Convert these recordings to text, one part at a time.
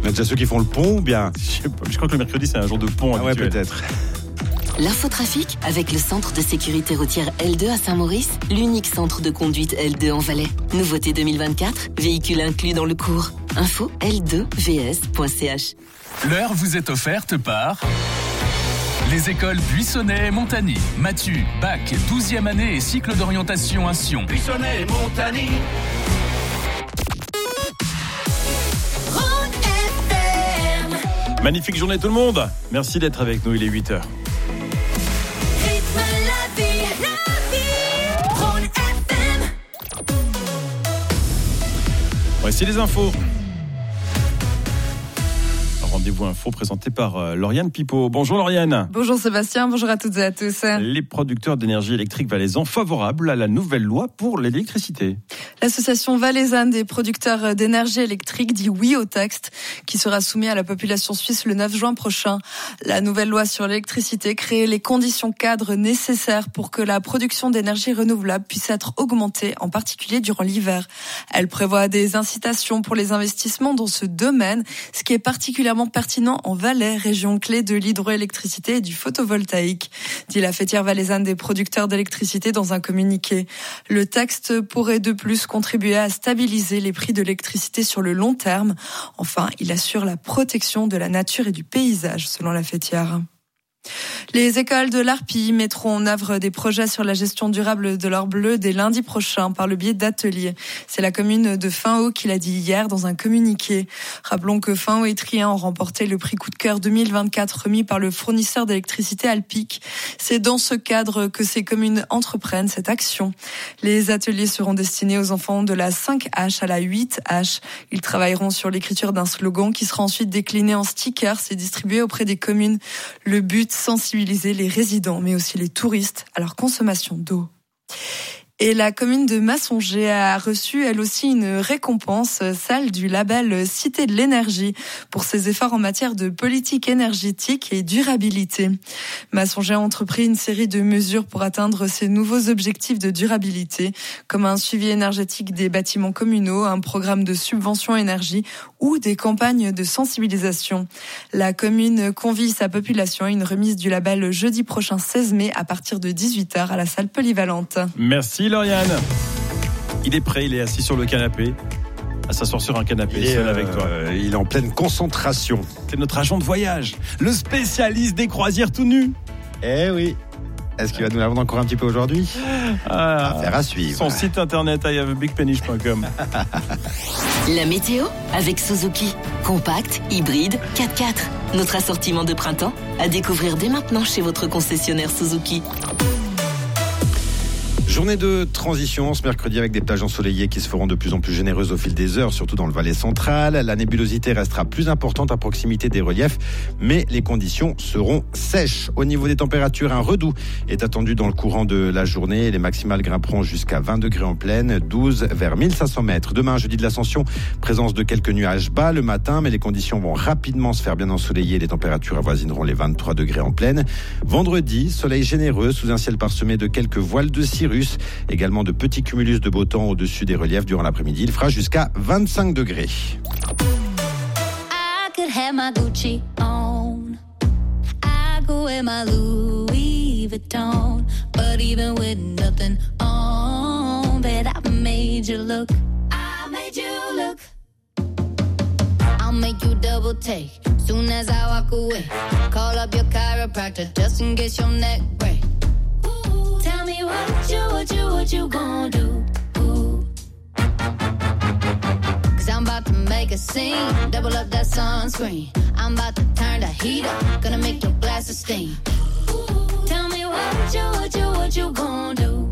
On a déjà ceux qui font le pont ou bien? Je crois que le mercredi, c'est un jour de pont habituel. Ouais, peut-être. L'infotrafic avec le centre de sécurité routière L2 à Saint-Maurice, l'unique centre de conduite L2 en Valais. Nouveauté 2024, véhicule inclus dans le cours. Info l2vs.ch. L'heure vous est offerte par les écoles Buissonnet et Montagny. Mathieu, bac, 12e année et cycle d'orientation à Sion. Buissonnet et Montagny. Magnifique journée tout le monde. Merci d'être avec nous, il est 8h. Voici les infos. Rendez-vous info présenté par Lauriane Pipo. Bonjour Lauriane. Bonjour Sébastien, bonjour à toutes et à tous. Les producteurs d'énergie électrique valaisans favorables à la nouvelle loi pour l'électricité. L'association valaisanne des producteurs d'énergie électrique dit oui au texte qui sera soumis à la population suisse le 9 juin prochain. La nouvelle loi sur l'électricité crée les conditions cadres nécessaires pour que la production d'énergie renouvelable puisse être augmentée, en particulier durant l'hiver. Elle prévoit des incitations pour les investissements dans ce domaine, ce qui est particulièrement pertinent en Valais, région clé de l'hydroélectricité et du photovoltaïque, dit la fêtière valaisanne des producteurs d'électricité dans un communiqué. Le texte pourrait de plus contribuer à stabiliser les prix de l'électricité sur le long terme. Enfin, il assure la protection de la nature et du paysage, selon la fêtière. Les écoles de l'Arpi mettront en œuvre des projets sur la gestion durable de l'or bleu dès lundi prochain par le biais d'ateliers. C'est la commune de Finhaut qui l'a dit hier dans un communiqué. Rappelons que Finhaut et Trien ont remporté le prix coup de cœur 2024 remis par le fournisseur d'électricité Alpic. C'est dans ce cadre que ces communes entreprennent cette action. Les ateliers seront destinés aux enfants de la 5H à la 8H. Ils travailleront sur l'écriture d'un slogan qui sera ensuite décliné en stickers et distribué auprès des communes. Le but, sensibiliser les résidents, mais aussi les touristes à leur consommation d'eau. Et la commune de Massonger a reçu elle aussi une récompense, celle du label Cité de l'énergie, pour ses efforts en matière de politique énergétique et durabilité. Massonger a entrepris une série de mesures pour atteindre ses nouveaux objectifs de durabilité, comme un suivi énergétique des bâtiments communaux, un programme de subvention énergie ou des campagnes de sensibilisation. La commune convie sa population à une remise du label jeudi prochain 16 mai à partir de 18h à la salle polyvalente. Merci Lauriane. Il est prêt, il est assis sur le canapé, à s'asseoir sur un canapé seul avec toi. Il est en pleine concentration. C'est notre agent de voyage, le spécialiste des croisières tout nu. Eh oui. Est-ce qu'il va nous l'apprendre encore un petit peu aujourd'hui? Affaire à suivre. Son site internet ihavebigpeniche.com. La météo avec Suzuki. Compact, hybride, 4x4. Notre assortiment de printemps à découvrir dès maintenant chez votre concessionnaire Suzuki. Journée de transition ce mercredi avec des plages ensoleillées qui se feront de plus en plus généreuses au fil des heures, surtout dans le Valais central. La nébulosité restera plus importante à proximité des reliefs, mais les conditions seront sèches. Au niveau des températures, un redout est attendu dans le courant de la journée. Les maximales grimperont jusqu'à 20 degrés en plaine, 12 vers 1500 mètres. Demain, jeudi de l'Ascension, présence de quelques nuages bas le matin, mais les conditions vont rapidement se faire bien ensoleiller. Les températures avoisineront les 23 degrés en plaine. Vendredi, soleil généreux sous un ciel parsemé de quelques voiles de cirrus. Également de petits cumulus de beau temps au-dessus des reliefs durant l'après-midi. Il fera jusqu'à 25 degrés. I could have my Gucci on. I go wear my Louis Vuitton. But even with nothing on, bet I made you look. I made you look. I'll make you double take soon as I walk away. Call up your chiropractor just in case your neck break. Tell me what you gonna do? Cause I'm about to make a scene, double up that sunscreen. I'm about to turn the heat up, gonna make your glasses steam. Tell me what you gonna do?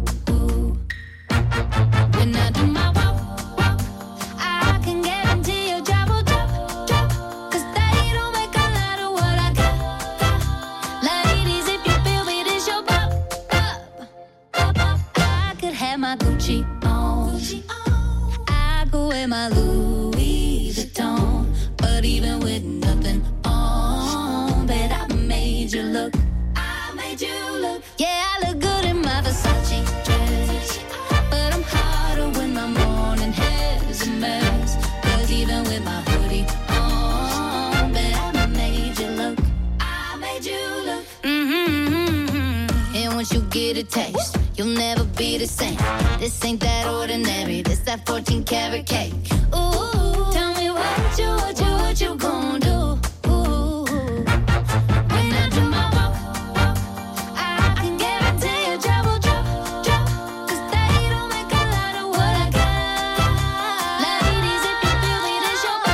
When I do my walk, I can guarantee your job will drop. Cause they don't make a lot of what I got. Ladies, if you feel me, this your pop. I could have my Gucci on. I could wear my Louis Vuitton. But even with nothing on, bet I made you look. I made you look. Yeah, I look good in my Versace dress. But I'm hotter when my bitter taste. You'll never be the same. This ain't that ordinary. This that 14 karat cake. Ooh, tell me what you gon' do? Ooh, when I do my walk, I can guarantee you trouble drop. 'Cause they don't make a lot of what I got. Ladies, if you feel me, this your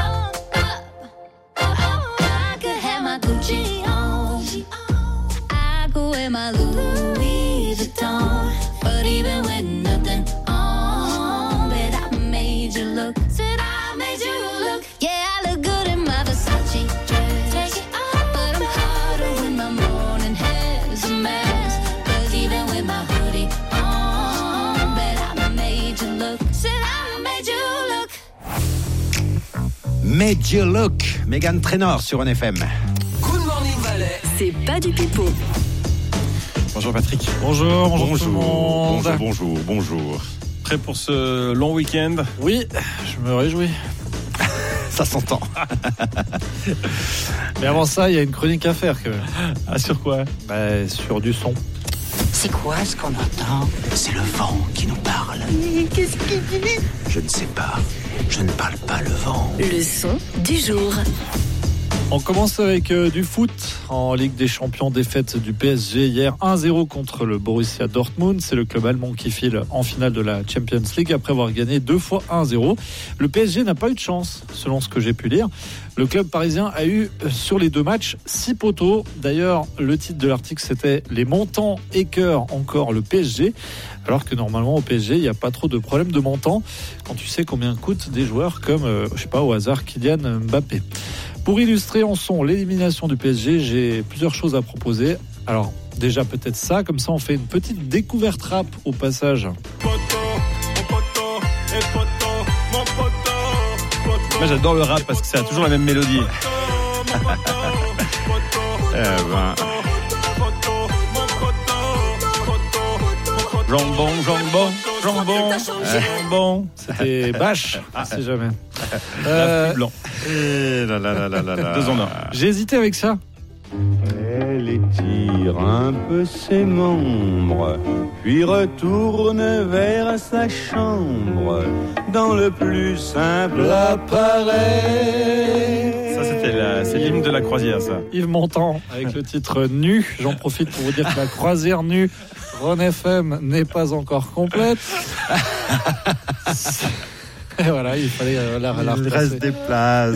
I could have my Gucci on. I go wear my Louis Vuitton. But even with nothing on, bet I made you look. Said I made you look. Yeah, I look good in my Versace dress. Take it off, but I'm hotter when my morning hair's a mess. But even with my hoodie on, bet I made you look. Said I made you look. Made You Look, Meghan Trainor sur NFM. Good Morning Valais. C'est pas du pipeau. Bonjour Patrick. Bonjour tout le monde. Bonjour. Prêt pour ce long week-end? Oui, je me réjouis. Ça s'entend. Mais avant ça, il y a une chronique à faire quand même. Ah, sur quoi? Sur du son. C'est quoi ce qu'on entend? C'est le vent qui nous parle. Qu'est-ce qu'il dit? Je ne sais pas. Je ne parle pas le vent. Le son du jour. On commence avec du foot en Ligue des Champions, défaite du PSG hier 1-0 contre le Borussia Dortmund. C'est le club allemand qui file en finale de la Champions League après avoir gagné 2 fois 1-0. Le PSG n'a pas eu de chance, selon ce que j'ai pu lire. Le club parisien a eu sur les 2 matchs 6 poteaux. D'ailleurs, le titre de l'article, c'était « Les montants écœurent encore le PSG ». Alors que normalement au PSG, il n'y a pas trop de problèmes de montant quand tu sais combien coûtent des joueurs comme, au hasard, Kylian Mbappé. Pour illustrer en son l'élimination du PSG, j'ai plusieurs choses à proposer. Alors déjà peut-être ça, comme ça on fait une petite découverte rap au passage. Moi j'adore le rap parce que ça a toujours la même mélodie. Jambon. C'était Bâche, c'est jamais. La blanc. 2 en 1. J'ai hésité avec ça. Elle étire un peu ses membres, puis retourne vers sa chambre, dans le plus simple appareil. Ça c'est l'hymne de la croisière, ça. Yves Montand avec le titre Nu. J'en profite pour vous dire que la croisière nue Rhône FM n'est pas encore complète. Et voilà, il fallait la Il reste des places.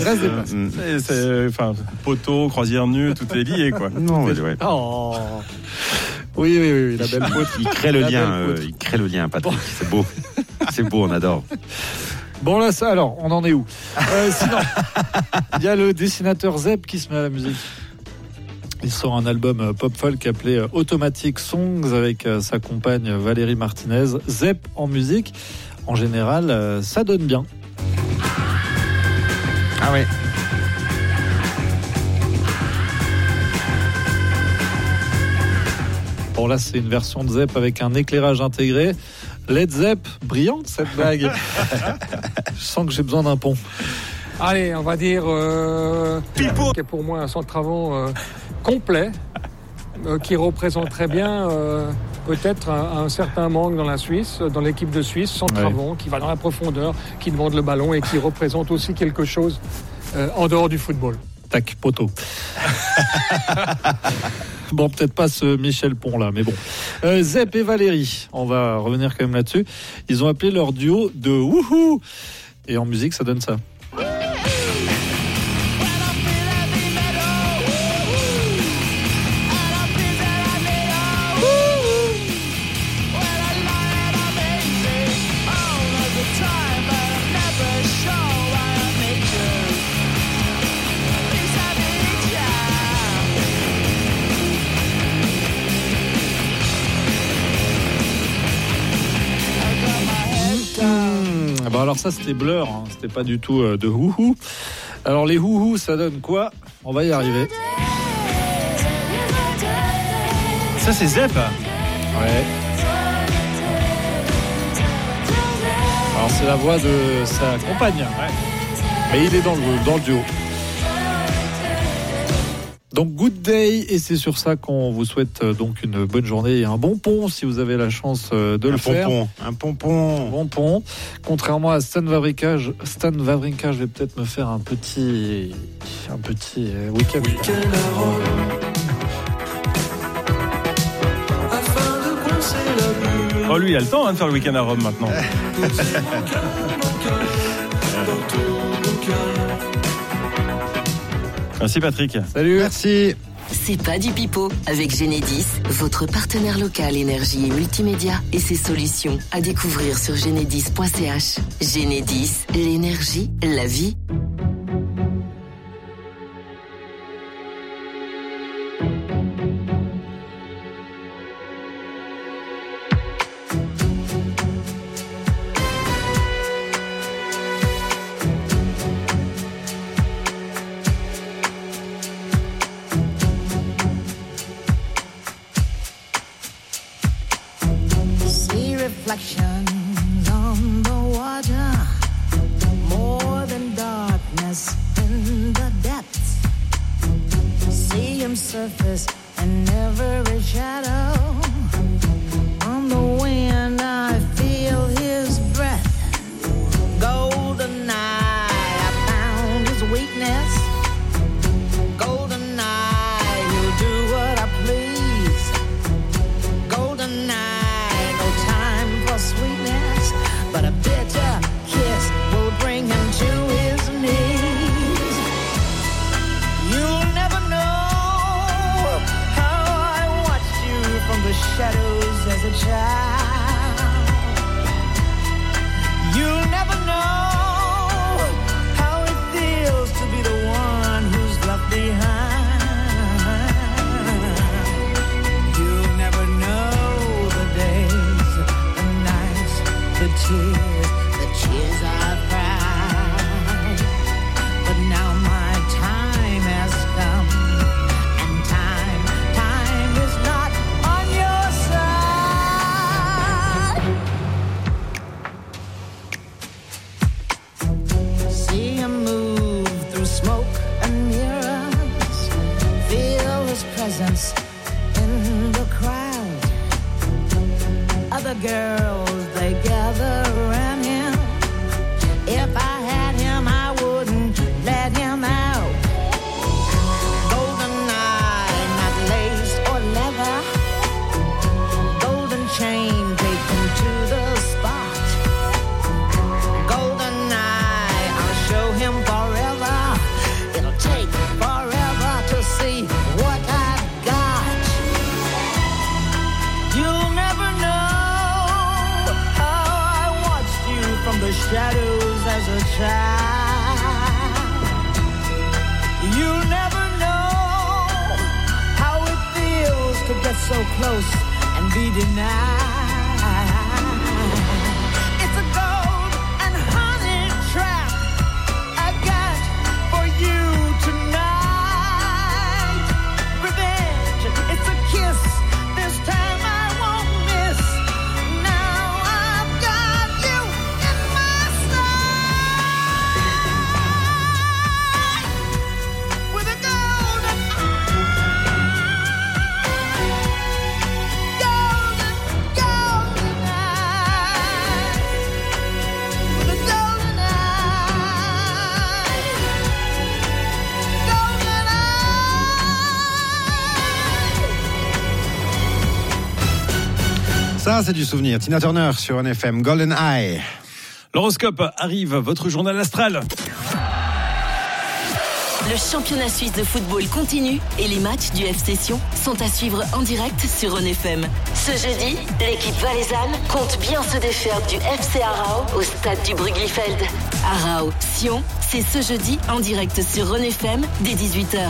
Poteau, croisière nue, tout est lié, quoi. Non, ouais. Oh. Oui, la belle pote. Il crée le lien, Patrick. C'est beau. C'est beau, on adore. Bon là, ça alors, on en est où? Sinon, il y a le dessinateur Zep qui se met à la musique. Il sort un album pop-folk appelé Automatic Songs avec sa compagne Valérie Martinez. Zep en musique, en général, ça donne bien. Ah oui. Bon là, c'est une version de Zep avec un éclairage intégré. Led Zepp, brillante cette blague. Je sens que j'ai besoin d'un pont. Allez, on va dire qui est pour moi un centre avant complet, qui représente très bien peut-être un certain manque dans la Suisse, dans l'équipe de Suisse, centre avant, qui va dans la profondeur, qui demande le ballon et qui représente aussi quelque chose en dehors du football. Tac, poteau. Bon, peut-être pas ce Michel Pont là, mais bon. Zep et Valérie, on va revenir quand même là-dessus. Ils ont appelé leur duo de Wouhou. Et en musique, ça donne ça. Bon, alors ça c'était Blur, hein. C'était pas du tout de Wouhou. Alors les Wouhou, ça donne quoi? On va y arriver. Ça c'est Zep. Ouais. Alors c'est la voix de sa compagne. Ouais. Mais il est dans le duo. Donc Good Day, et c'est sur ça qu'on vous souhaite donc une bonne journée et un bon pont si vous avez la chance de le faire. Un pompon. Bon pont. Contrairement à Stan Wawrinka, je vais peut-être me faire un petit week-end. Oh, lui, il a le temps de faire le week-end à Rome maintenant. Merci Patrick. Salut. Merci. C'est pas du pipeau avec Genedis, votre partenaire local énergie et multimédia et ses solutions à découvrir sur genedis.ch. Genedis, l'énergie, la vie. Reflections on the water, more than darkness in the depths. See him surface in every shadow. On the wind I feel his breath. Golden eye, I found his weakness. Golden eye, he'll do what I please. Golden eye, sweetness, but a bitter kiss will bring him to his knees. You'll never know how I watched you from the shadows as a child. You'll never know how it feels to be the one who's left behind. You'll never know the days, the tears I've cried. But now my time has come, and time is not on your side. See him move through smoke and mirrors, feel his presence in the crowd. Other girls, they gather around him. If I had him, I wouldn't let him out. Golden eye, not lace or leather. Golden chain, take him to the spot. Golden eye, I'll show him forever. It'll take forever to see what I've got. You'll never know from the shadows as a child. You never know how it feels to get so close and be denied. It's a gold and honey trap I got for you tonight. Revenge, it's a kiss, this time I won't miss. Now I've got you in my sight with a golden Ça, c'est du souvenir. Tina Turner sur NFM, Golden Eye. L'horoscope arrive, votre journal astral. Le championnat suisse de football continue et les matchs du FC Sion sont à suivre en direct sur RNFM. Ce jeudi, l'équipe valaisanne compte bien se défaire du FC Aarau au stade du Bruggelifeld. Aarau, Sion, c'est ce jeudi en direct sur RNFM dès 18h.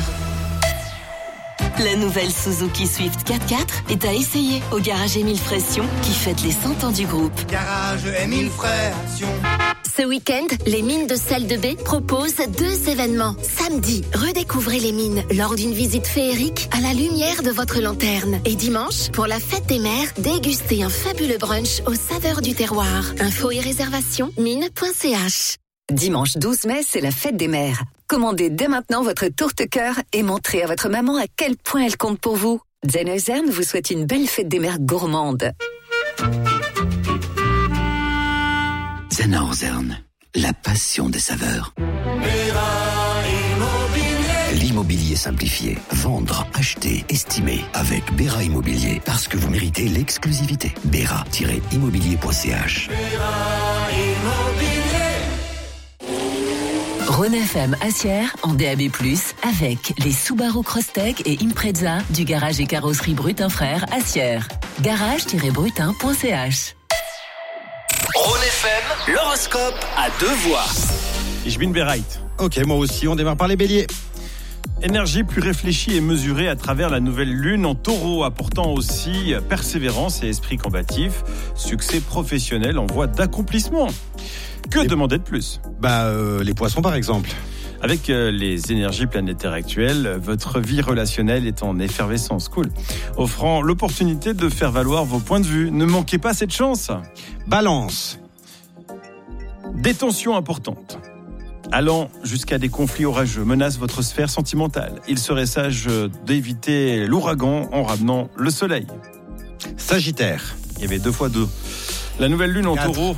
La nouvelle Suzuki Swift 4x4 est à essayer au garage Émile Frey-Sion qui fête les 100 ans du groupe. Garage Émile Frey-Sion. Ce week-end, les mines de Salle de Baie proposent 2 événements. Samedi, redécouvrez les mines lors d'une visite féerique à la lumière de votre lanterne. Et dimanche, pour la fête des mers, dégustez un fabuleux brunch aux saveurs du terroir. Infos et réservations, mine.ch. Dimanche 12 mai, c'est la fête des mères. Commandez dès maintenant votre tourte cœur et montrez à votre maman à quel point elle compte pour vous. Sennheiser vous souhaite une belle fête des mères gourmandes. Sennheiser, la passion des saveurs. L'immobilier simplifié. Vendre, acheter, estimer avec Bera Immobilier. Parce que vous méritez l'exclusivité. Bera-immobilier.ch. Rhône FM Assières en DAB+, avec les Subaru Crosstech et Impreza du garage et carrosserie Brutin Frères Assières. Garage-brutin.ch. Rhône FM, l'horoscope à 2 voix. Ich bin bereit. Ok, moi aussi, on démarre par les béliers. Énergie plus réfléchie et mesurée à travers la nouvelle lune en taureau, apportant aussi persévérance et esprit combatif. Succès professionnel en voie d'accomplissement. Que demander de plus ? Les poissons par exemple. Avec les énergies planétaires actuelles, votre vie relationnelle est en effervescence. Cool. Offrant l'opportunité de faire valoir vos points de vue. Ne manquez pas cette chance. Balance. Des tensions importantes, allant jusqu'à des conflits orageux, menacent votre sphère sentimentale. Il serait sage d'éviter l'ouragan en ramenant le soleil. Sagittaire. Il y avait 2 fois 2. La nouvelle lune en 4. taureau.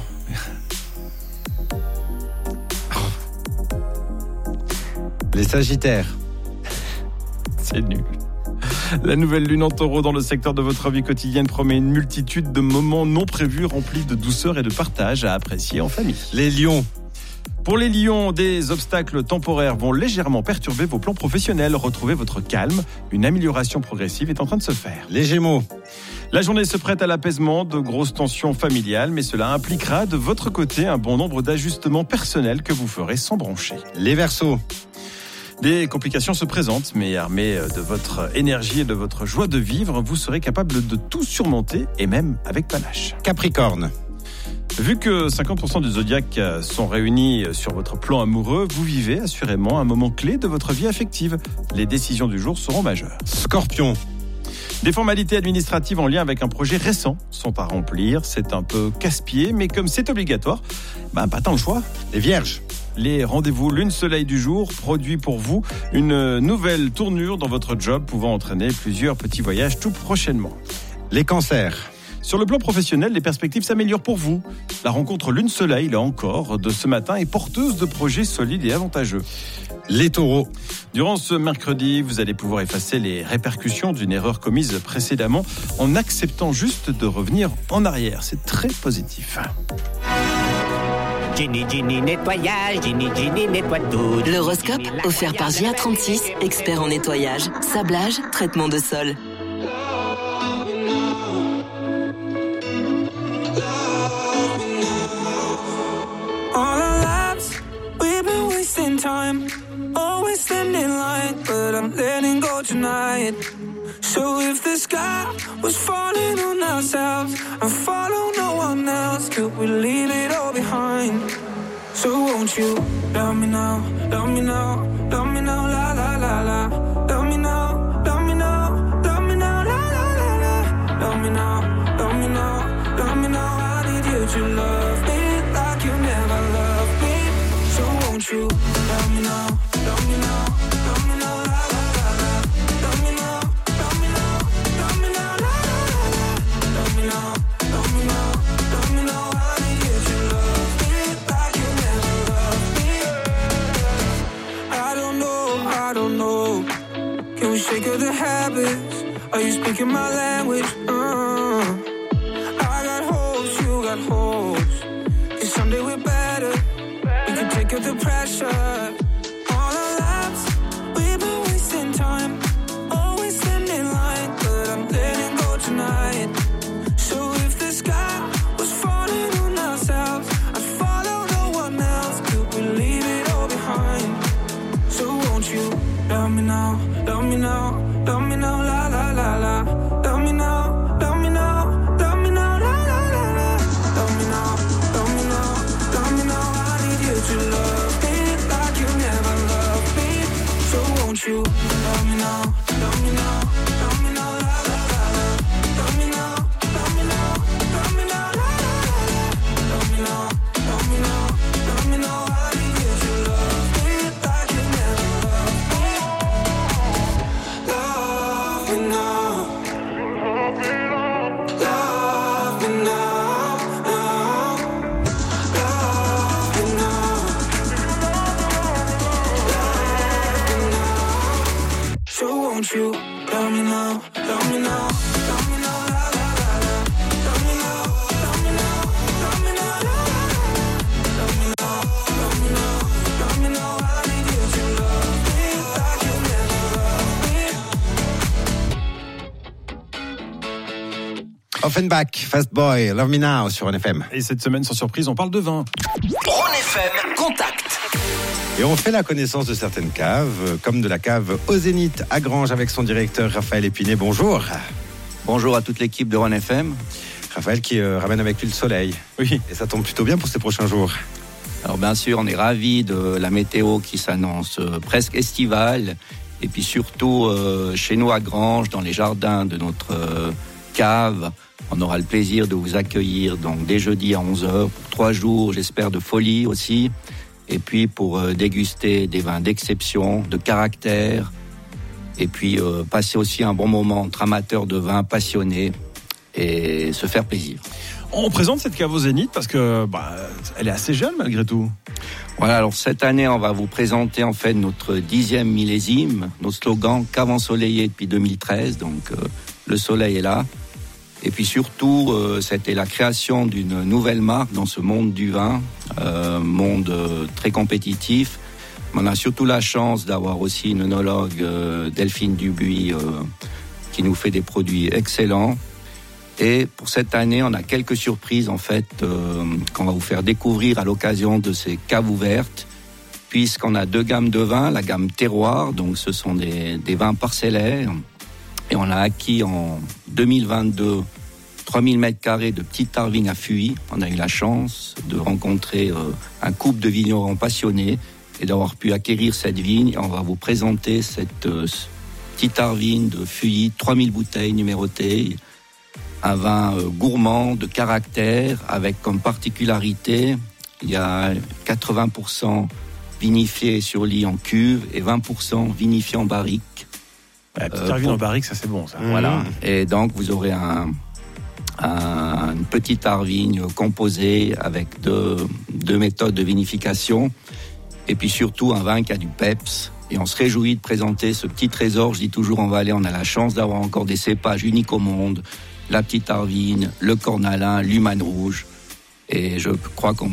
Les Sagittaires. C'est nul. La nouvelle lune en taureau dans le secteur de votre vie quotidienne promet une multitude de moments non prévus remplis de douceur et de partage à apprécier en famille. Les lions. Pour les lions, des obstacles temporaires vont légèrement perturber vos plans professionnels. Retrouvez votre calme. Une amélioration progressive est en train de se faire. Les Gémeaux. La journée se prête à l'apaisement, de grosses tensions familiales, mais cela impliquera de votre côté un bon nombre d'ajustements personnels que vous ferez sans broncher. Les Verseaux. Des complications se présentent, mais armés de votre énergie et de votre joie de vivre, vous serez capable de tout surmonter, et même avec panache. Capricorne. Vu que 50% du zodiaque sont réunis sur votre plan amoureux, vous vivez assurément un moment clé de votre vie affective. Les décisions du jour seront majeures. Scorpion. Des formalités administratives en lien avec un projet récent sont à remplir. C'est un peu casse-pied, mais comme c'est obligatoire, pas tant le choix. Les Vierges. Les rendez-vous lune-soleil du jour produit pour vous une nouvelle tournure dans votre job pouvant entraîner plusieurs petits voyages tout prochainement. Les Cancers. Sur le plan professionnel, les perspectives s'améliorent pour vous. La rencontre lune-soleil, là encore, de ce matin est porteuse de projets solides et avantageux. Les Taureaux. Durant ce mercredi, vous allez pouvoir effacer les répercussions d'une erreur commise précédemment en acceptant juste de revenir en arrière. C'est très positif. Ginny, Ginny, nettoyage, Ginny, Ginny, nettoie tout. L'horoscope offert par GA36, expert en nettoyage, sablage, traitement de sol. All our lives, we've been wasting time, always standing in line, but I'm letting go tonight. So if the sky was falling on ourselves and follow no one else, could we leave it all behind? So won't you love me now, love me now, love me now, la la la la. Love me now, love me now, love me now, la la la la. Love me now, love me now, love me now. I need you to love me like you never loved me. So won't you love me now, love me now, love me now, la la la la. Love me now, love me now, love me now, la la la la. Love me now, love me now, love me now. I need you to love me like you never loved me. I don't know. Can we shake of the habits? Are you speaking my language? I got holes, you got holes. 'Cause someday we're better. We can take up the pressure. All our lives, we've been wasting time, always standing in line, but I'm letting go tonight. So if the sky was falling on ourselves, I'd follow no one else. Could we leave it all behind? So won't you love me now, love me now, love me now, la la la la. Love me now, love me now, love me now, la la la la. Love me now, love me now, love me now. I need you to love me like you never loved me. So won't you love me now, love me now, love me now, la la la la. Love me now, love me now, love me now, la la la la. Love me now, love me now, love me now. I need you to love me like you never you. Tell me now, tell me now, tell me now, la la la la. Tell me now, tell me now, tell me now, la la la. Tell me now, tell me now, tell me now, all I need is your love me like you never loved me. Offenbach, Fast Boy, Love Me Now sur RNFM. Et cette semaine, sans surprise, on parle de vin. RNFM Contact. Et on fait la connaissance de certaines caves, comme de la cave au Zénith à Granges avec son directeur Raphaël Épinay. Bonjour. Bonjour à toute l'équipe de RNFM. Raphaël qui ramène avec lui le soleil. Oui. Et ça tombe plutôt bien pour ces prochains jours. Alors bien sûr, on est ravis de la météo qui s'annonce presque estivale. Et puis surtout, chez nous à Granges, dans les jardins de notre cave, on aura le plaisir de vous accueillir donc dès jeudi à 11h pour 3 jours, j'espère, de folie aussi. Et puis pour déguster des vins d'exception, de caractère, et puis passer aussi un bon moment entre amateurs de vins passionnés et se faire plaisir. On présente cette cave au Zénith parce que elle est assez jeune malgré tout. Voilà, alors cette année, on va vous présenter en fait notre 10e millésime, notre slogan cave ensoleillée depuis 2013, donc le soleil est là. Et puis surtout, c'était la création d'une nouvelle marque dans ce monde du vin, monde très compétitif. On a surtout la chance d'avoir aussi une œnologue, Delphine Dubuis, qui nous fait des produits excellents. Et pour cette année, on a quelques surprises en fait qu'on va vous faire découvrir à l'occasion de ces caves ouvertes, puisqu'on a 2 gammes de vins, la gamme terroir, donc ce sont des vins parcellaires. Et on a acquis en 2022 3000 m² de petites tarvines à Fuy. On a eu la chance de rencontrer un couple de vignerons passionnés et d'avoir pu acquérir cette vigne. Et on va vous présenter cette petite tarvine de Fuy, 3000 bouteilles numérotées. Un vin gourmand, de caractère, avec comme particularité, il y a 80% vinifié sur lit en cuve et 20% vinifié en barrique. La petite tarvine en barrique, ça c'est bon, ça. Voilà. Et donc vous aurez une petite arvigne composée avec deux méthodes de vinification, et puis surtout un vin qui a du peps. Et on se réjouit de présenter ce petit trésor. Je dis toujours en Valais, on a la chance d'avoir encore des cépages uniques au monde, la petite arvigne, le cornalin, l'humaine rouge. Et je crois qu'on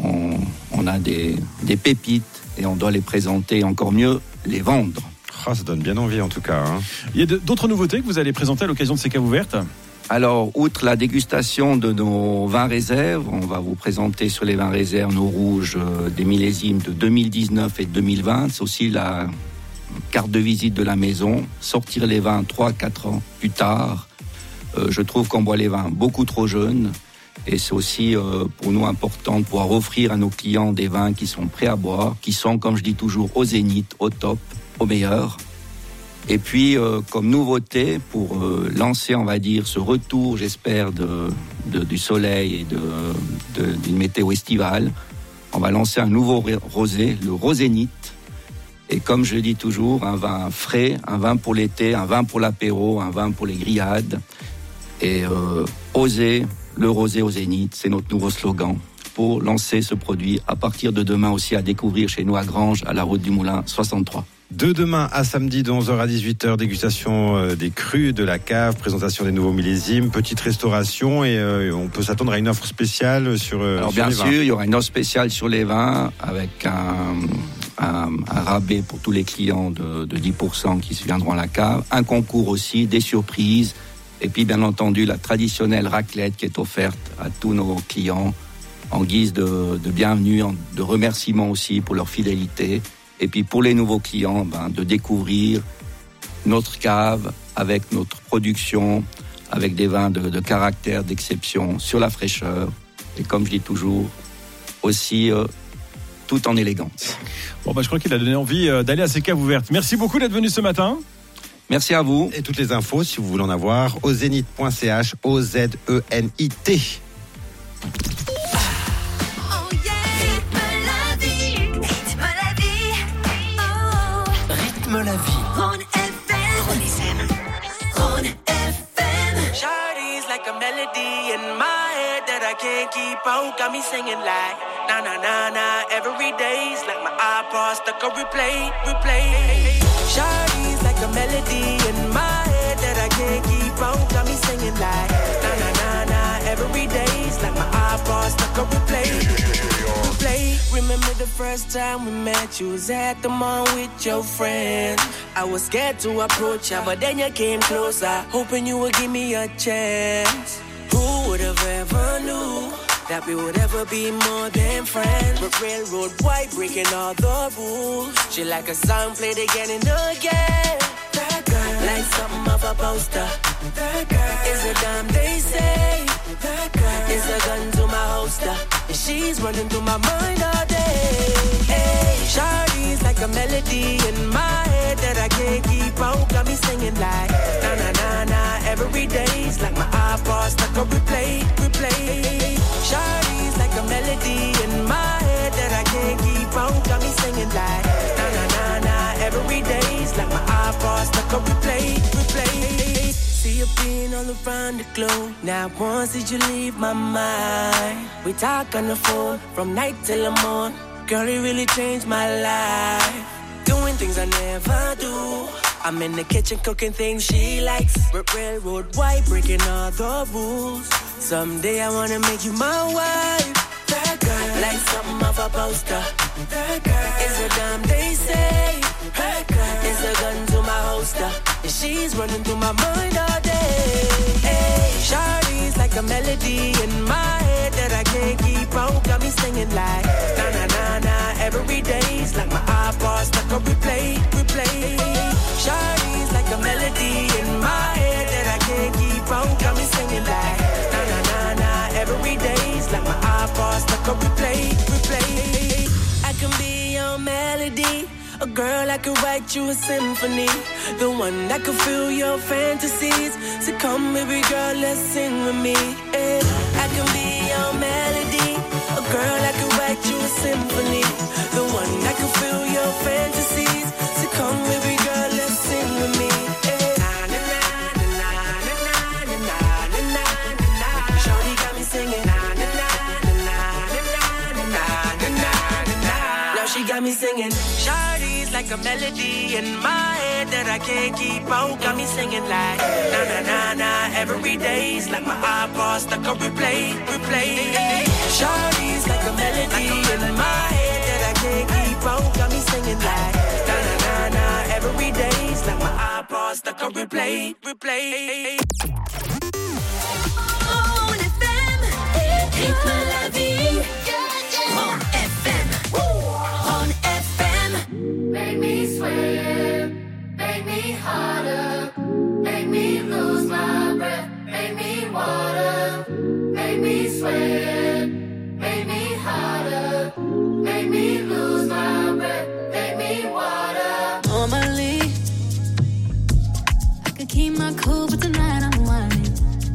a des pépites et on doit les présenter, encore mieux les vendre. Ça donne bien envie en tout cas. Il y a d'autres nouveautés que vous allez présenter à l'occasion de ces caves ouvertes ? Alors, outre la dégustation de nos vins réserves, on va vous présenter sur les vins réserves nos rouges des millésimes de 2019 et 2020. C'est aussi la carte de visite de la maison. Sortir les vins 3-4 ans plus tard. Je trouve qu'on boit les vins beaucoup trop jeunes. Et c'est aussi pour nous important de pouvoir offrir à nos clients des vins qui sont prêts à boire, qui sont, comme je dis toujours, au zénith, au top, au meilleur. Et puis, comme nouveauté, pour lancer, on va dire, ce retour, j'espère, du soleil et d'une météo estivale, on va lancer un nouveau rosé, le Rosénith. Et comme je dis toujours, un vin frais, un vin pour l'été, un vin pour l'apéro, un vin pour les grillades. Et oser le rosé au Zénith, c'est notre nouveau slogan pour lancer ce produit à partir de demain aussi à découvrir chez nous à Granges, à la route du Moulin 63. De demain à samedi de 11h à 18h, dégustation des crus de la cave, présentation des nouveaux millésimes, petite restauration et on peut s'attendre à une offre spéciale sur Alors sur bien les sûr, vins. il y aura une offre spéciale sur les vins avec un rabais pour tous les clients de 10% qui viendront à la cave, un concours aussi, des surprises et puis bien entendu la traditionnelle raclette qui est offerte à tous nos clients en guise de bienvenue, de remerciement aussi pour leur fidélité. Et puis pour les nouveaux clients, de découvrir notre cave avec notre production, avec des vins de caractère, d'exception, sur la fraîcheur. Et comme je dis toujours, aussi tout en élégance. Bon, je crois qu'il a donné envie d'aller à ces caves ouvertes. Merci beaucoup d'être venu ce matin. Merci à vous. Et toutes les infos, si vous voulez en avoir, au zenith.ch, OZENIT. Rythme la vie. Rhône FM. Rhône FM. Shawty's like a melody in my head that I can't keep out. Got me singing like na na na na every day's like my iPod stuck on replay. Shawty's like a melody in like a replay. Remember the first time we met, you was at the mall with your friends. I was scared to approach you, but then you came closer, hoping you would give me a chance. Who would have ever knew that we would ever be more than friends? But railroad white, breaking all the rules. She like a song played again and again. That girl, like something off a poster. That girl is a dime, they say. That girl is a gun to my holster, and she's running through my mind all day. Hey, Shawty's like a melody in my head that I can't keep out. Got me singing like na na na na every day's like my iPod stuck on replay. Shawty's like a melody in my head that I can't keep out. Got me singing like na na na na every day's like my iPod stuck on replay. See you being all around the globe. Now once did you leave my mind? We talk on the phone from night till the morning. Girl, it really changed my life. Doing things I never do. I'm in the kitchen cooking things she likes. Railroad white, breaking all the rules. Someday I wanna make you my wife. That girl, like something off a poster. That girl is a dime, they say. That girl is a gun to my holster, and she's running through my mind all day. Hey, Shawty's like a melody in my head that I can't keep out. Got me singing like na na na na every day's like my iPod stuck on replay. Shawty's like a melody in my head that I can't keep out. Got me singing like na na na na every day's like my iPod stuck on replay. I can be your melody, a girl I could write you a symphony, the one that could fill your fantasies. So come baby girl, let's sing with me. I can be your melody, a girl I could write you a symphony, the one that could fill your fantasies. So come baby girl, let's sing with me. Shawty got me singing. Now she got me singing. Shawty's like a melody in my head that I can't keep out. Got me singing like na na na na every day's like my iPod stuck on replay. Shawty's like a melody in my head that I can't keep out. Got me singing like na na na na every day's like my iPod stuck on replay. Rhône FM, rythme la vie. Rhône FM, Rhône FM. Make me sweat, make me harder, make me lose my breath, make me water, make me sweat, make me harder, make me lose my breath, make me water. Normally, I could keep my cool, but tonight I'm whining.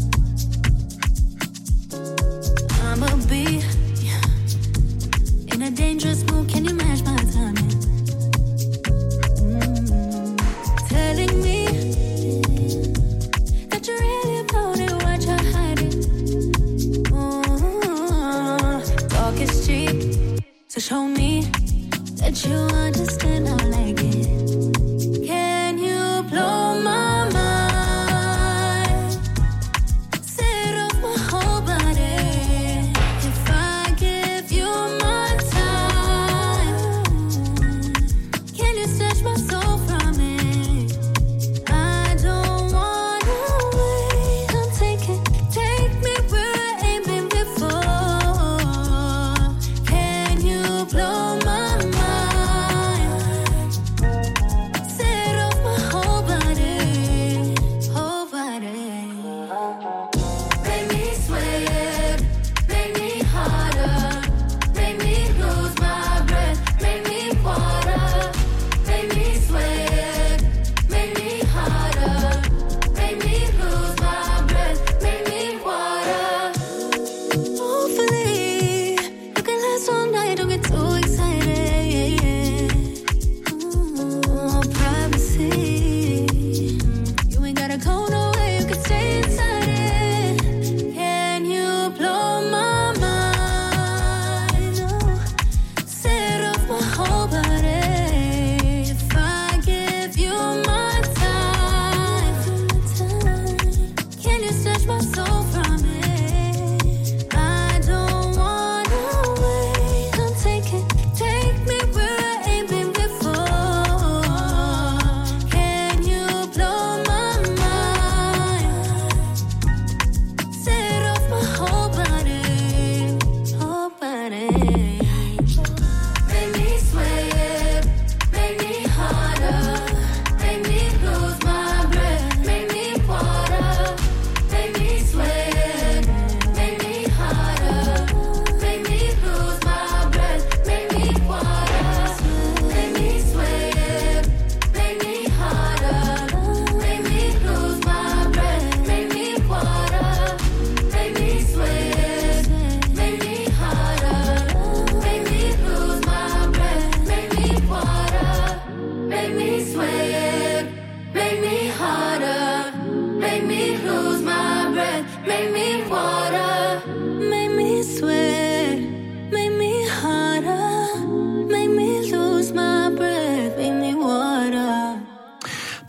I'ma be in a dangerous mood. Can you match my timing? Telling me that you really about it, what you're hiding. Talk is cheap, so show me that you understand I like it. Can you blow my mind? Set off my whole body. If I give you my time, can you snatch my soul from it? I don't wanna wait. Come take me where I ain't been before. Can you blow my mind?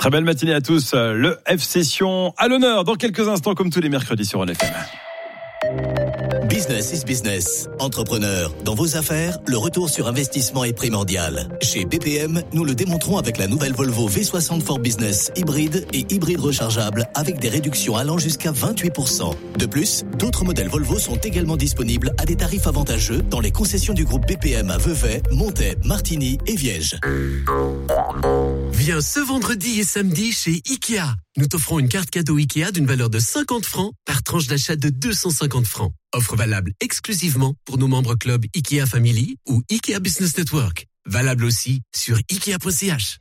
Très belle matinée à tous. Le FC Sion à l'honneur dans quelques instants, comme tous les mercredis sur RON FM. Business is business. Entrepreneur, dans vos affaires, le retour sur investissement est primordial. Chez BPM, nous le démontrons avec la nouvelle Volvo V60 for Business hybride et hybride rechargeable avec des réductions allant jusqu'à 28%. De plus, d'autres modèles Volvo sont également disponibles à des tarifs avantageux dans les concessions du groupe BPM à Vevey, Montaix, Martigny et Viège. Viens ce vendredi et samedi chez Ikea. Nous t'offrons une carte cadeau Ikea d'une valeur de 50 francs par tranche d'achat de 250 francs. Offre valable exclusivement pour nos membres club Ikea Family ou Ikea Business Network. Valable aussi sur ikea.ch.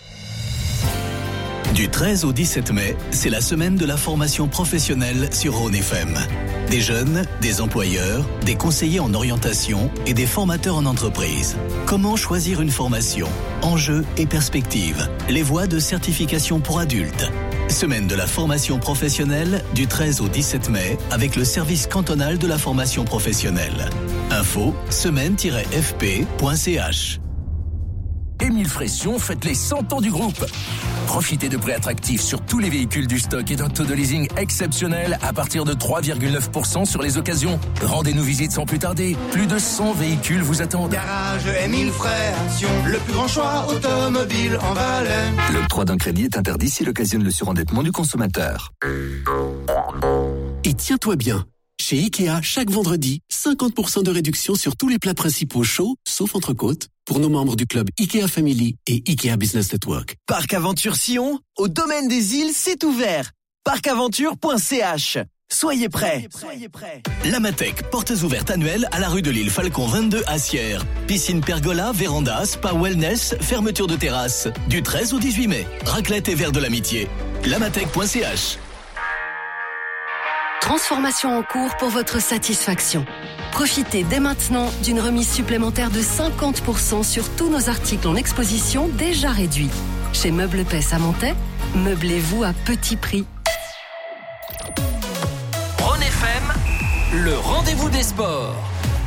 Du 13 au 17 mai, c'est la semaine de la formation professionnelle sur RON FM. Des jeunes, des employeurs, des conseillers en orientation et des formateurs en entreprise. Comment choisir une formation? Enjeux et perspectives. Les voies de certification pour adultes. Semaine de la formation professionnelle du 13 au 17 mai avec le service cantonal de la formation professionnelle. Info semaine-fp.ch. Émile Fression fête les 100 ans du groupe. Profitez de prix attractifs sur tous les véhicules du stock et d'un taux de leasing exceptionnel à partir de 3,9% sur les occasions. Rendez-nous visite sans plus tarder. Plus de 100 véhicules vous attendent. Garage Émile Fression, le plus grand choix automobile en Valais. L'octroi d'un crédit est interdit s'il occasionne le surendettement du consommateur. Et tiens-toi bien. Chez Ikea, chaque vendredi, 50% de réduction sur tous les plats principaux chauds, sauf entrecôte, pour nos membres du club Ikea Family et Ikea Business Network. Parc Aventure Sion, au domaine des îles, c'est ouvert. Parcaventure.ch. Soyez prêts. L'Amatec, portes ouvertes annuelles à la rue de l'Île Falcon 22 à Sierre. Piscine pergola, véranda, spa wellness, fermeture de terrasse. Du 13 au 18 mai. Raclette et verre de l'amitié. L'amatec.ch. Transformation en cours pour votre satisfaction. Profitez dès maintenant d'une remise supplémentaire de 50% sur tous nos articles en exposition déjà réduits. Chez Meubles Pès à Montaix, meublez-vous à petit prix. RON FM, le rendez-vous des sports.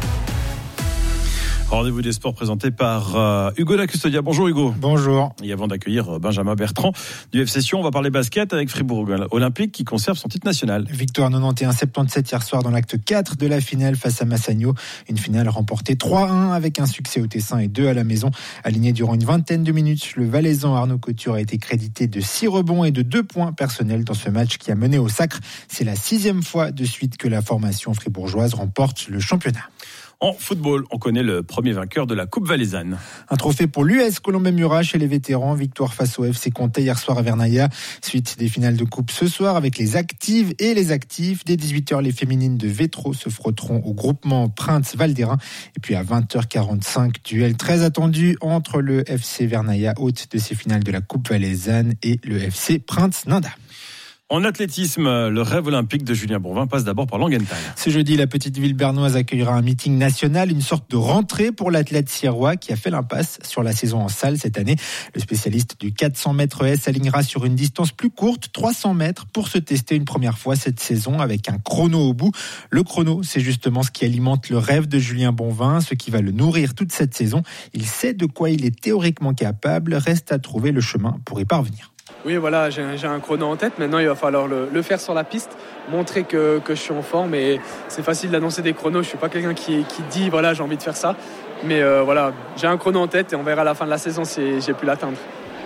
Rendez-vous des sports présenté par Hugo Lacustodia. Bonjour Hugo. Bonjour. Et avant d'accueillir Benjamin Bertrand du FC Sion, on va parler basket avec Fribourg Olympique qui conserve son titre national. Victoire 91-77 hier soir dans l'acte 4 de la finale face à Massagno. Une finale remportée 3-1 avec un succès au Tessin et 2 à la maison. Aligné durant une vingtaine de minutes, le Valaisan Arnaud Couture a été crédité de 6 rebonds et de 2 points personnels dans ce match qui a mené au sacre. C'est la 6e fois de suite que la formation fribourgeoise remporte le championnat. En football, on connaît le premier vainqueur de la Coupe Valaisanne. Un trophée pour l'US Colombey-Murat chez les vétérans. Victoire face au FC Comté hier soir à Vernaya. Suite des finales de coupe ce soir avec les actives et les actifs. Dès 18h, les féminines de Vétro se frotteront au groupement Prince Val-d'Airain. Et puis à 20h45, duel très attendu entre le FC Vernaya, hôte de ces finales de la Coupe Valaisanne, et le FC Prince Nanda. En athlétisme, le rêve olympique de Julien Bourvin passe d'abord par Langenthal. Ce jeudi, la petite ville bernoise accueillera un meeting national, une sorte de rentrée pour l'athlète sierrois qui a fait l'impasse sur la saison en salle cette année. Le spécialiste du 400 mètres S s'alignera sur une distance plus courte, 300 mètres, pour se tester une première fois cette saison avec un chrono au bout. Le chrono, c'est justement ce qui alimente le rêve de Julien Bourvin, ce qui va le nourrir toute cette saison. Il sait de quoi il est théoriquement capable, reste à trouver le chemin pour y parvenir. Oui, voilà, j'ai un chrono en tête. Maintenant, il va falloir le faire sur la piste, montrer que je suis en forme. Et c'est facile d'annoncer des chronos. Je suis pas quelqu'un qui dit voilà, j'ai envie de faire ça. Mais voilà, j'ai un chrono en tête et on verra à la fin de la saison si j'ai pu l'atteindre.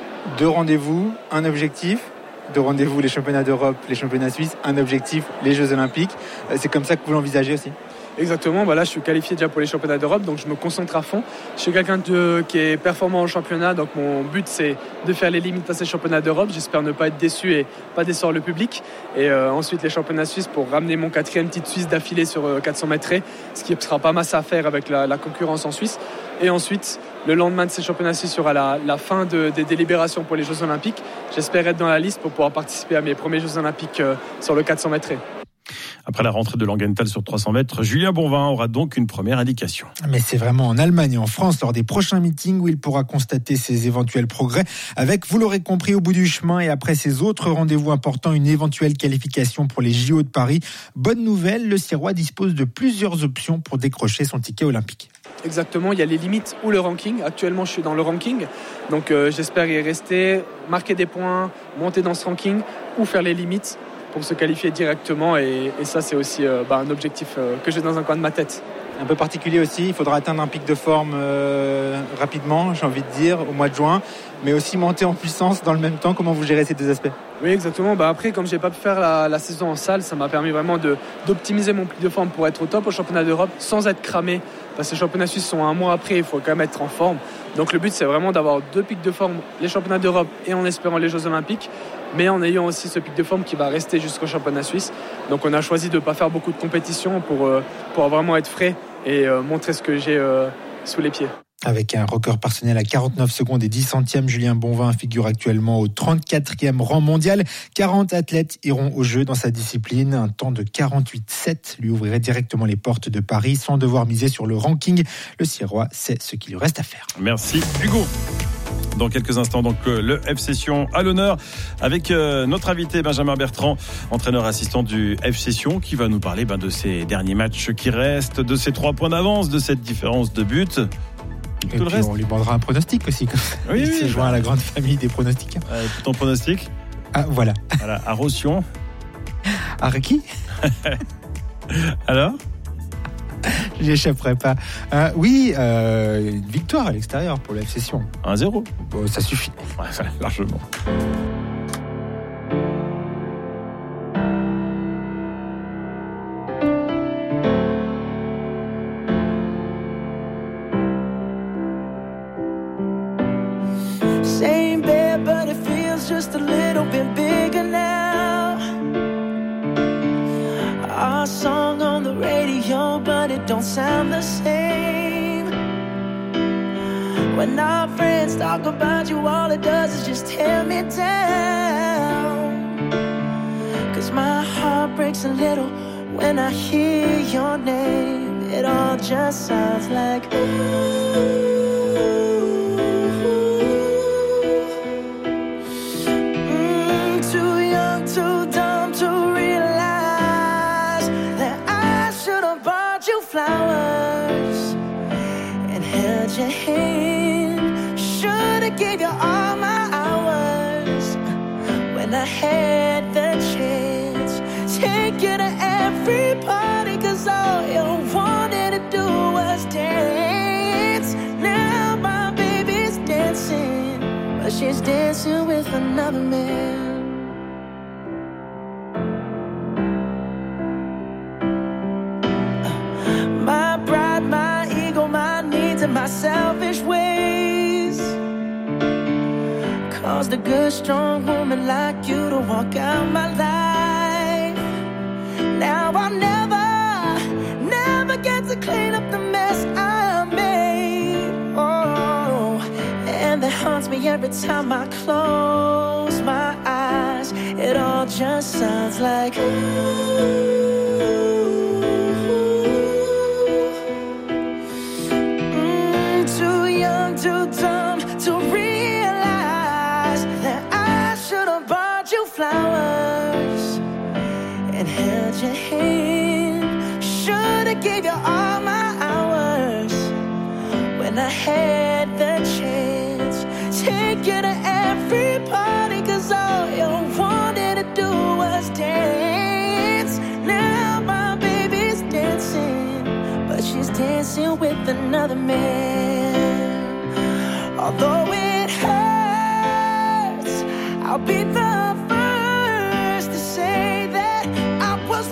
2 rendez-vous, un objectif. 2 rendez-vous, les championnats d'Europe, les championnats suisses, un objectif, les Jeux Olympiques. C'est comme ça que vous l'envisagez aussi ? Exactement, voilà, je suis qualifié déjà pour les championnats d'Europe, donc je me concentre à fond. Je suis quelqu'un qui est performant en championnat, donc mon but c'est de faire les limites à ces championnats d'Europe. J'espère ne pas être déçu et pas décevoir le public. Et ensuite les championnats suisses pour ramener mon 4e titre suisse d'affilée sur 400 mètres, ce qui ne sera pas masse à faire avec la concurrence en Suisse. Et ensuite, le lendemain de ces championnats suisses sera la fin des délibérations pour les Jeux Olympiques. J'espère être dans la liste pour pouvoir participer à mes premiers Jeux Olympiques sur le 400 mètres. Après la rentrée de Langenthal sur 300 mètres, Julien Bourvin aura donc une première indication. Mais c'est vraiment en Allemagne et en France lors des prochains meetings où il pourra constater ses éventuels progrès avec, vous l'aurez compris, au bout du chemin et après ces autres rendez-vous importants, une éventuelle qualification pour les JO de Paris. Bonne nouvelle, le Sierrois dispose de plusieurs options pour décrocher son ticket olympique. Exactement, il y a les limites ou le ranking. Actuellement, je suis dans le ranking. Donc, j'espère y rester, marquer des points, monter dans ce ranking ou faire les limites pour se qualifier directement. Et ça, c'est aussi un objectif que j'ai dans un coin de ma tête. Un peu particulier aussi, il faudra atteindre un pic de forme rapidement, j'ai envie de dire, au mois de juin, mais aussi monter en puissance dans le même temps. Comment vous gérez ces deux aspects ? Oui, exactement. Après, comme je n'ai pas pu faire la saison en salle, ça m'a permis vraiment d'optimiser mon pic de forme pour être au top au championnat d'Europe sans être cramé. Parce que les championnats suisses sont un mois après, il faut quand même être en forme. Donc le but, c'est vraiment d'avoir 2 pics de forme, les championnats d'Europe et en espérant les Jeux Olympiques, mais en ayant aussi ce pic de forme qui va rester jusqu'au championnat suisse. Donc on a choisi de ne pas faire beaucoup de compétitions pour vraiment être frais et montrer ce que j'ai sous les pieds. Avec un record personnel à 49 secondes et 10 centièmes, Julien Bonvin figure actuellement au 34e rang mondial. 40 athlètes iront aux Jeux dans sa discipline. Un temps de 48,7 lui ouvrirait directement les portes de Paris sans devoir miser sur le ranking. Le Sierrois sait ce qu'il lui reste à faire. Merci Hugo. Dans quelques instants, donc le FC Sion à l'honneur avec notre invité Benjamin Bertrand, entraîneur assistant du FC Sion, qui va nous parler de ces derniers matchs qui restent, de ces 3 points d'avance, de cette différence de but. Et puis on lui demandera un pronostic aussi. Il s'est joint à la grande famille des pronostiqueurs. Ton pronostic ? Voilà. À Roussillon. À qui ? Alors ? J'y échapperai pas. Une victoire à l'extérieur pour le FC Sion. 1-0. Bon, ça suffit. Ouais, largement. Same bed, but it feels just a little bit bigger now. Our song on the radio, but it don't sound the same. When our friends talk about you, all it does is just tear me down. 'Cause my heart breaks a little when I hear your name. It all just sounds like ooh. Too dumb to realize that I should have bought you flowers and held your hand. Should have gave you all my hours when I had the chance. Take you to every party, 'cause all you wanted to do was dance. Now my baby's dancing, but she's dancing with another man. And my selfish ways caused a good strong woman like you to walk out my life. Now I'll never get to clean up the mess I made. Oh, and that haunts me every time I close my eyes. It all just sounds like ooh. Too dumb to realize that I should have bought you flowers and held your hand. Should have gave you all my hours when I had the chance. Take you to every party, 'cause all you wanted to do was dance. Now my baby's dancing, but she's dancing with another man. Although it hurts, I'll be the first to say that I was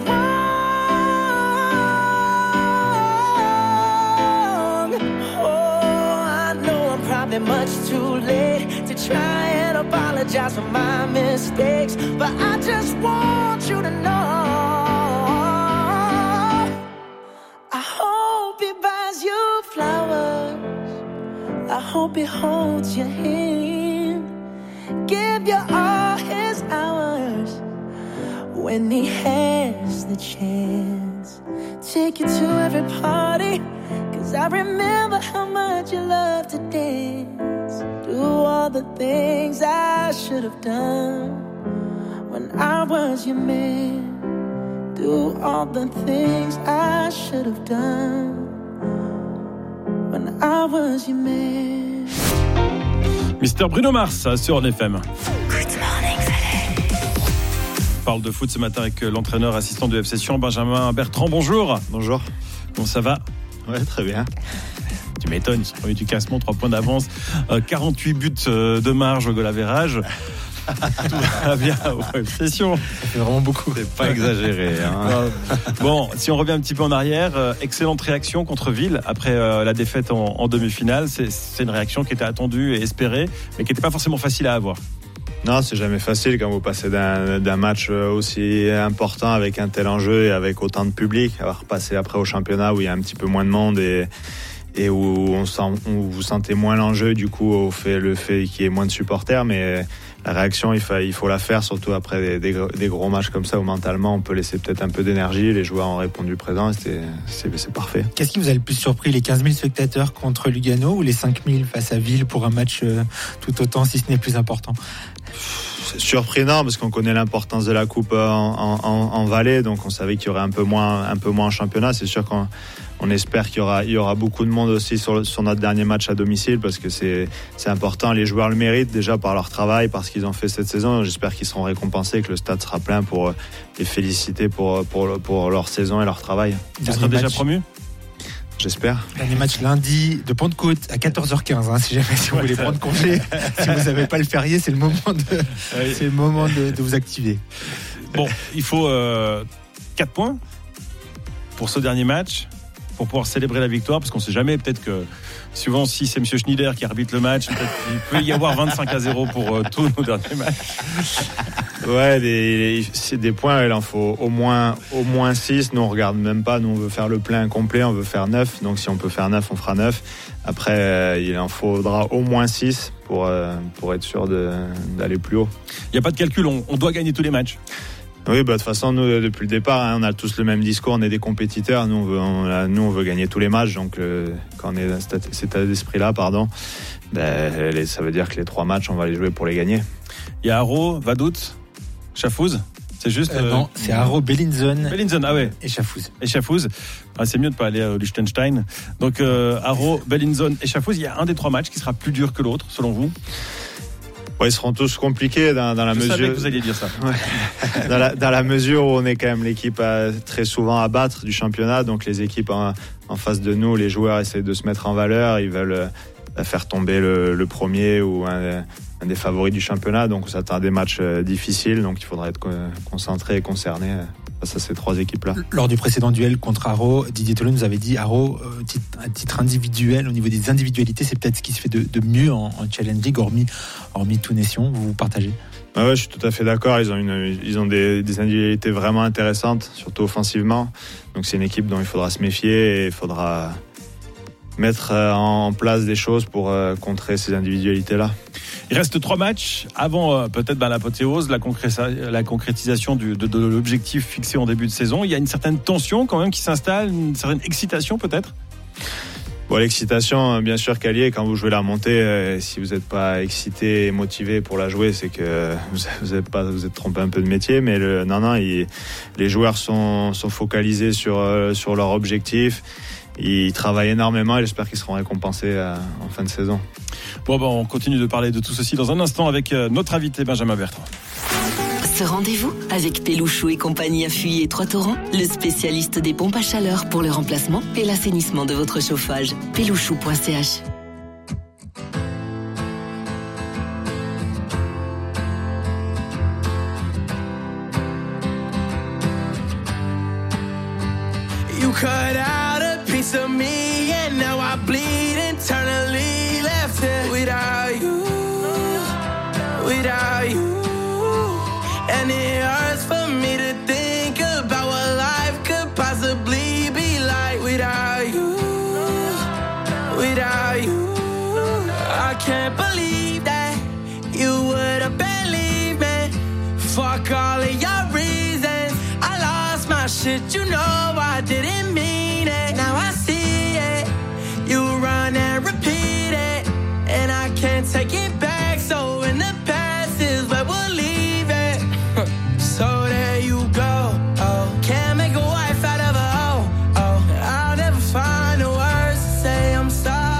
wrong. Oh, I know I'm probably much too late to try and apologize for my mistakes, but I just want you to know I hope he buys you flowers. I hope he holds your hand, give you all his hours when he has the chance. Take you to every party, 'cause I remember how much you love to dance. Do all the things I should have done when I was your man. Do all the things I should have done when I was your man. Mister Bruno Mars sur Ron FM. On parle de foot ce matin avec l'entraîneur assistant du FC Sion, Benjamin Bertrand. Bonjour. Bonjour. Comment ça va? Ouais, très bien. Tu m'étonnes, ils sont premiers du classement, 3 points d'avance, 48 buts de marge au goal average. Tout va bien au FC Sion. Ça fait vraiment beaucoup. C'est pas exagéré. Hein. Bon, si on revient un petit peu en arrière, excellente réaction contre Ville après la défaite en demi-finale. C'est une réaction qui était attendue et espérée, mais qui n'était pas forcément facile à avoir. Non, c'est jamais facile quand vous passez d'un match aussi important avec un tel enjeu et avec autant de public, à repasser après au championnat où il y a un petit peu moins de monde et où vous sentez moins l'enjeu, du coup le fait qu'il y ait moins de supporters, mais la réaction il faut la faire, surtout après des gros matchs comme ça où mentalement on peut laisser peut-être un peu d'énergie. Les joueurs ont répondu présent, c'est parfait. Qu'est-ce qui vous a le plus surpris, les 15 000 spectateurs contre Lugano ou les 5 000 face à Ville pour un match tout autant, si ce n'est plus important? C'est surprenant parce qu'on connaît l'importance de la coupe en Valais, donc on savait qu'il y aurait un peu moins en championnat. C'est sûr qu'on espère qu'il y aura beaucoup de monde aussi sur notre dernier match à domicile, parce que c'est important. Les joueurs le méritent déjà par leur travail, par ce qu'ils ont fait cette saison. J'espère qu'ils seront récompensés, que le stade sera plein pour les féliciter pour leur saison et leur travail. Tu seras déjà promu? J'espère. Dernier match lundi de Pentecôte à 14h15. Si jamais vous voulez prendre congé, si vous n'avez pas le férié, c'est le moment de vous activer. Bon, il faut 4 points pour ce dernier match, pour pouvoir célébrer la victoire, parce qu'on ne sait jamais, peut-être que suivant si c'est M. Schneider qui arbitre le match, peut-être qu'il peut y avoir 25-0 pour tous nos derniers matchs. Ouais, c'est des points, il en faut au moins 6. Nous on regarde même pas, nous on veut faire le plein complet, on veut faire 9. Donc si on peut faire 9, on fera 9. Après, il en faudra au moins 6 pour être sûr d'aller plus haut. Il n'y a pas de calcul, on doit gagner tous les matchs. Oui, de toute façon, nous, depuis le départ, on a tous le même discours, on est des compétiteurs, nous on veut gagner tous les matchs, donc quand on est dans cet état d'esprit-là, ça veut dire que les 3 matchs, on va les jouer pour les gagner. Il y a Haro, Vaduz, Chafouz, c'est juste non, c'est Haro, Bellinzone, ah ouais. Et Chafouz. C'est mieux de ne pas aller au Liechtenstein. Donc Haro, Bellinzone et Chafouz, il y a un des 3 matchs qui sera plus dur que l'autre, selon vous? Ouais, ils seront tous compliqués dans la mesure. Je savais que vous alliez dire ça. Ouais. dans la mesure où on est quand même l'équipe très souvent à battre du championnat, donc les équipes en face de nous, les joueurs essaient de se mettre en valeur, ils veulent faire tomber le premier ou un des favoris du championnat, donc on s'attend à des matchs difficiles, donc il faudra être concentré et concerné face à ces 3 équipes-là. Lors du précédent duel contre Haro, Didier Thelon nous avait dit Haro, à titre individuel, au niveau des individualités, c'est peut-être ce qui se fait de mieux en Challenge League, hormis tout nation. Vous partagez? Ouais, je suis tout à fait d'accord. Ils ont des individualités vraiment intéressantes, surtout offensivement. Donc c'est une équipe dont il faudra se méfier et il faudra mettre en place des choses pour contrer ces individualités-là. Il reste 3 matchs avant peut-être l'apothéose, la concrétisation de l'objectif fixé en début de saison. Il y a une certaine tension quand même qui s'installe, une certaine excitation peut-être? Bon, l'excitation, bien sûr qu'elle y est quand vous jouez la montée. Si vous n'êtes pas excité et motivé pour la jouer, c'est que vous êtes trompé un peu de métier. Mais les joueurs sont focalisés sur leur objectif. Ils travaillent énormément et j'espère qu'ils seront récompensés en fin de saison. Bon, on continue de parler de tout ceci dans un instant avec notre invité Benjamin Bertrand. Ce rendez-vous avec Pelouchou et compagnie à Fuy et Trois-Torrents, le spécialiste des pompes à chaleur pour le remplacement et l'assainissement de votre chauffage. Pelouchou.ch. You cut out a piece of me and now I bleed internally, left it without you. And it hurts for me to think about what life could possibly be like without you. I can't believe that you would have believed me. Fuck all of your reasons. I lost my shit, you know I didn't mean it. Now I see it. You run and repeat it, and I can't take it back. So in the past is where we'll leave it. So there you go. Oh, can't make a wife out of a hoe. Oh, I'll never find the words to say I'm sorry.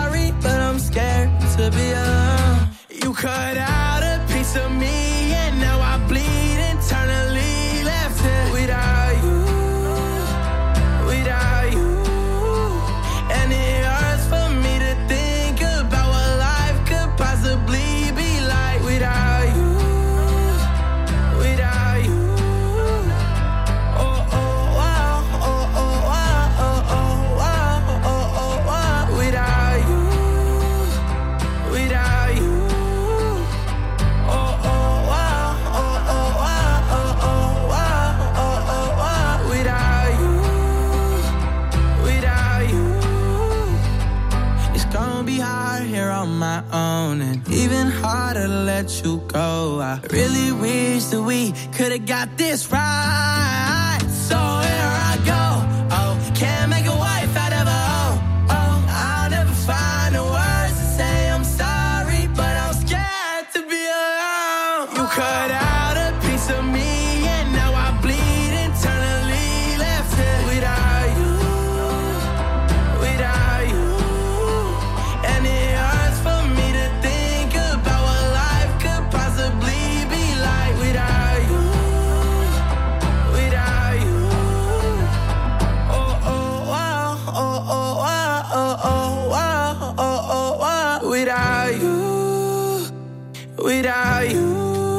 let you go. I really wish that we could've got this right. So here I go. Oh, can't make a wife out of a hoe. Oh, I'll never find the words to say I'm sorry, but I'm scared to be alone. You cut out a piece of me, and now I bleed internally. Left it without you, without you. And it hurts for me to think about what life could possibly be like without you, without you. Oh, oh, wow, oh, oh, wow, oh, oh, wow, oh, oh, wow. Without you, without you.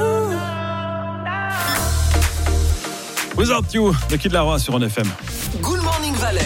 Without You de Kid Laroi sur On FM. Good Morning Valais.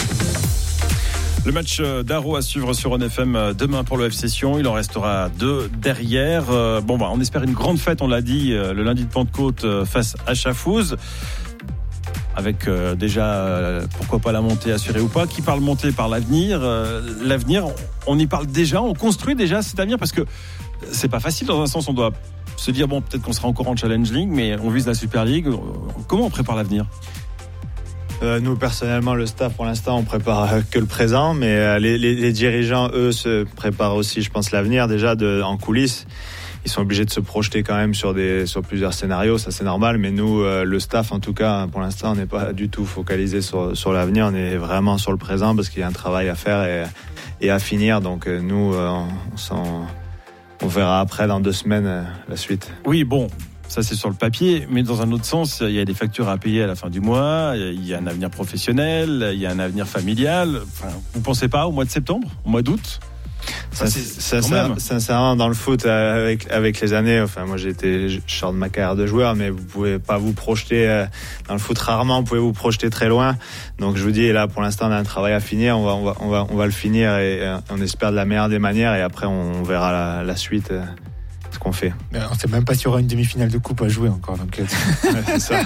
Le match d'Aro à suivre sur On FM demain pour le FC Sion. Il en restera 2 derrière. On espère une grande fête, on l'a dit, le lundi de Pentecôte face à Chafouz. Avec déjà, pourquoi pas la montée assurée ou pas. Qui parle montée par l'avenir. L'avenir, on y parle déjà, on construit déjà cet avenir parce que c'est pas facile dans un sens. On doit se dire, peut-être qu'on sera encore en Challenge League, mais on vise la Super League. Comment on prépare l'avenir ? Nous, personnellement, le staff, pour l'instant, on prépare que le présent, mais les dirigeants, eux, se préparent aussi, je pense, l'avenir déjà en coulisses. Ils sont obligés de se projeter quand même sur plusieurs scénarios, ça c'est normal, mais nous, le staff, en tout cas, pour l'instant, on n'est pas du tout focalisé sur l'avenir, on est vraiment sur le présent parce qu'il y a un travail à faire et à finir, donc nous, on verra après, dans 2 semaines, la suite. Oui, ça c'est sur le papier, mais dans un autre sens, il y a des factures à payer à la fin du mois, il y a un avenir professionnel, il y a un avenir familial. Vous pensez pas au mois de septembre, au mois d'août ? Ça, sincèrement, dans le foot, avec les années, moi je sors de ma carrière de joueur, mais vous pouvez pas vous projeter dans le foot, rarement vous pouvez vous projeter très loin. Donc je vous dis, là pour l'instant on a un travail à finir, on va le finir et on espère de la meilleure des manières et après on verra la suite. Ce qu'on fait. Mais on ne sait même pas s'il y aura une demi-finale de coupe à jouer encore. Donc... c'est ça.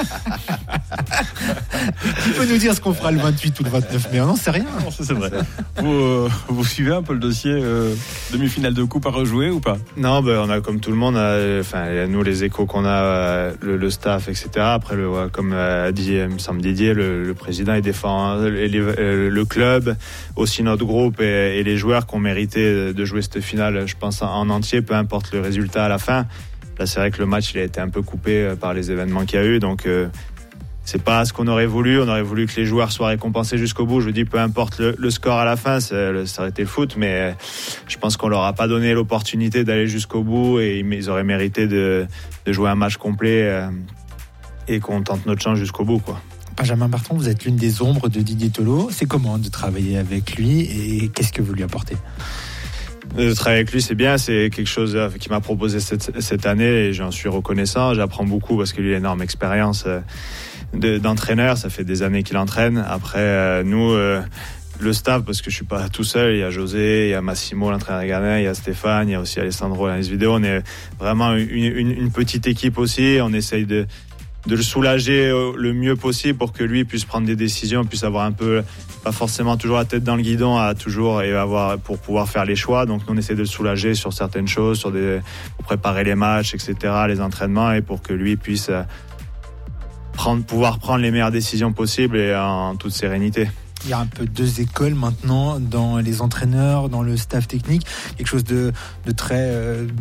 Tu peux nous dire ce qu'on fera le 28 ou le 29 mai? On n'en sait rien. Non, ça c'est vrai. Vous suivez un peu le dossier demi-finale de coupe à rejouer ou pas? Non, on a comme tout le monde, nous les échos qu'on a, le staff, etc. Après, comme a dit, il me semble Didier, le président, il défend le club, aussi notre groupe et les joueurs qui ont mérité de jouer cette finale, je pense, en entier, peu importe le résultat à la fin. Là, c'est vrai que le match il a été un peu coupé par les événements qu'il y a eu, donc c'est pas ce qu'on aurait voulu. On aurait voulu que les joueurs soient récompensés jusqu'au bout. Je vous dis, peu importe le score à la fin, ça aurait été le foot, mais je pense qu'on leur a pas donné l'opportunité d'aller jusqu'au bout et ils auraient mérité de jouer un match complet et qu'on tente notre chance jusqu'au bout, quoi. Benjamin Bertrand, vous êtes l'une des ombres de Didier Tolo. C'est comment de travailler avec lui et qu'est-ce que vous lui apportez? De travailler avec lui, c'est bien, c'est quelque chose qu'il m'a proposé cette année et j'en suis reconnaissant. J'apprends beaucoup parce qu'il a une énorme expérience d'entraîneur, ça fait des années qu'il entraîne. Après, nous, le staff, parce que je suis pas tout seul, il y a José, il y a Massimo, l'entraîneur ghanéen, il y a Stéphane, il y a aussi Alessandro dans les vidéos. On est vraiment une petite équipe aussi. On essaye de le soulager le mieux possible pour que lui puisse prendre des décisions, puisse avoir un peu, pas forcément toujours la tête dans le guidon, pour pouvoir faire les choix. Donc nous on essaie de le soulager sur certaines choses, pour préparer les matchs, etc., les entraînements, et pour que lui puisse pouvoir prendre les meilleures décisions possibles et en toute sérénité. Il y a un peu 2 écoles maintenant dans les entraîneurs, dans le staff technique, quelque chose de très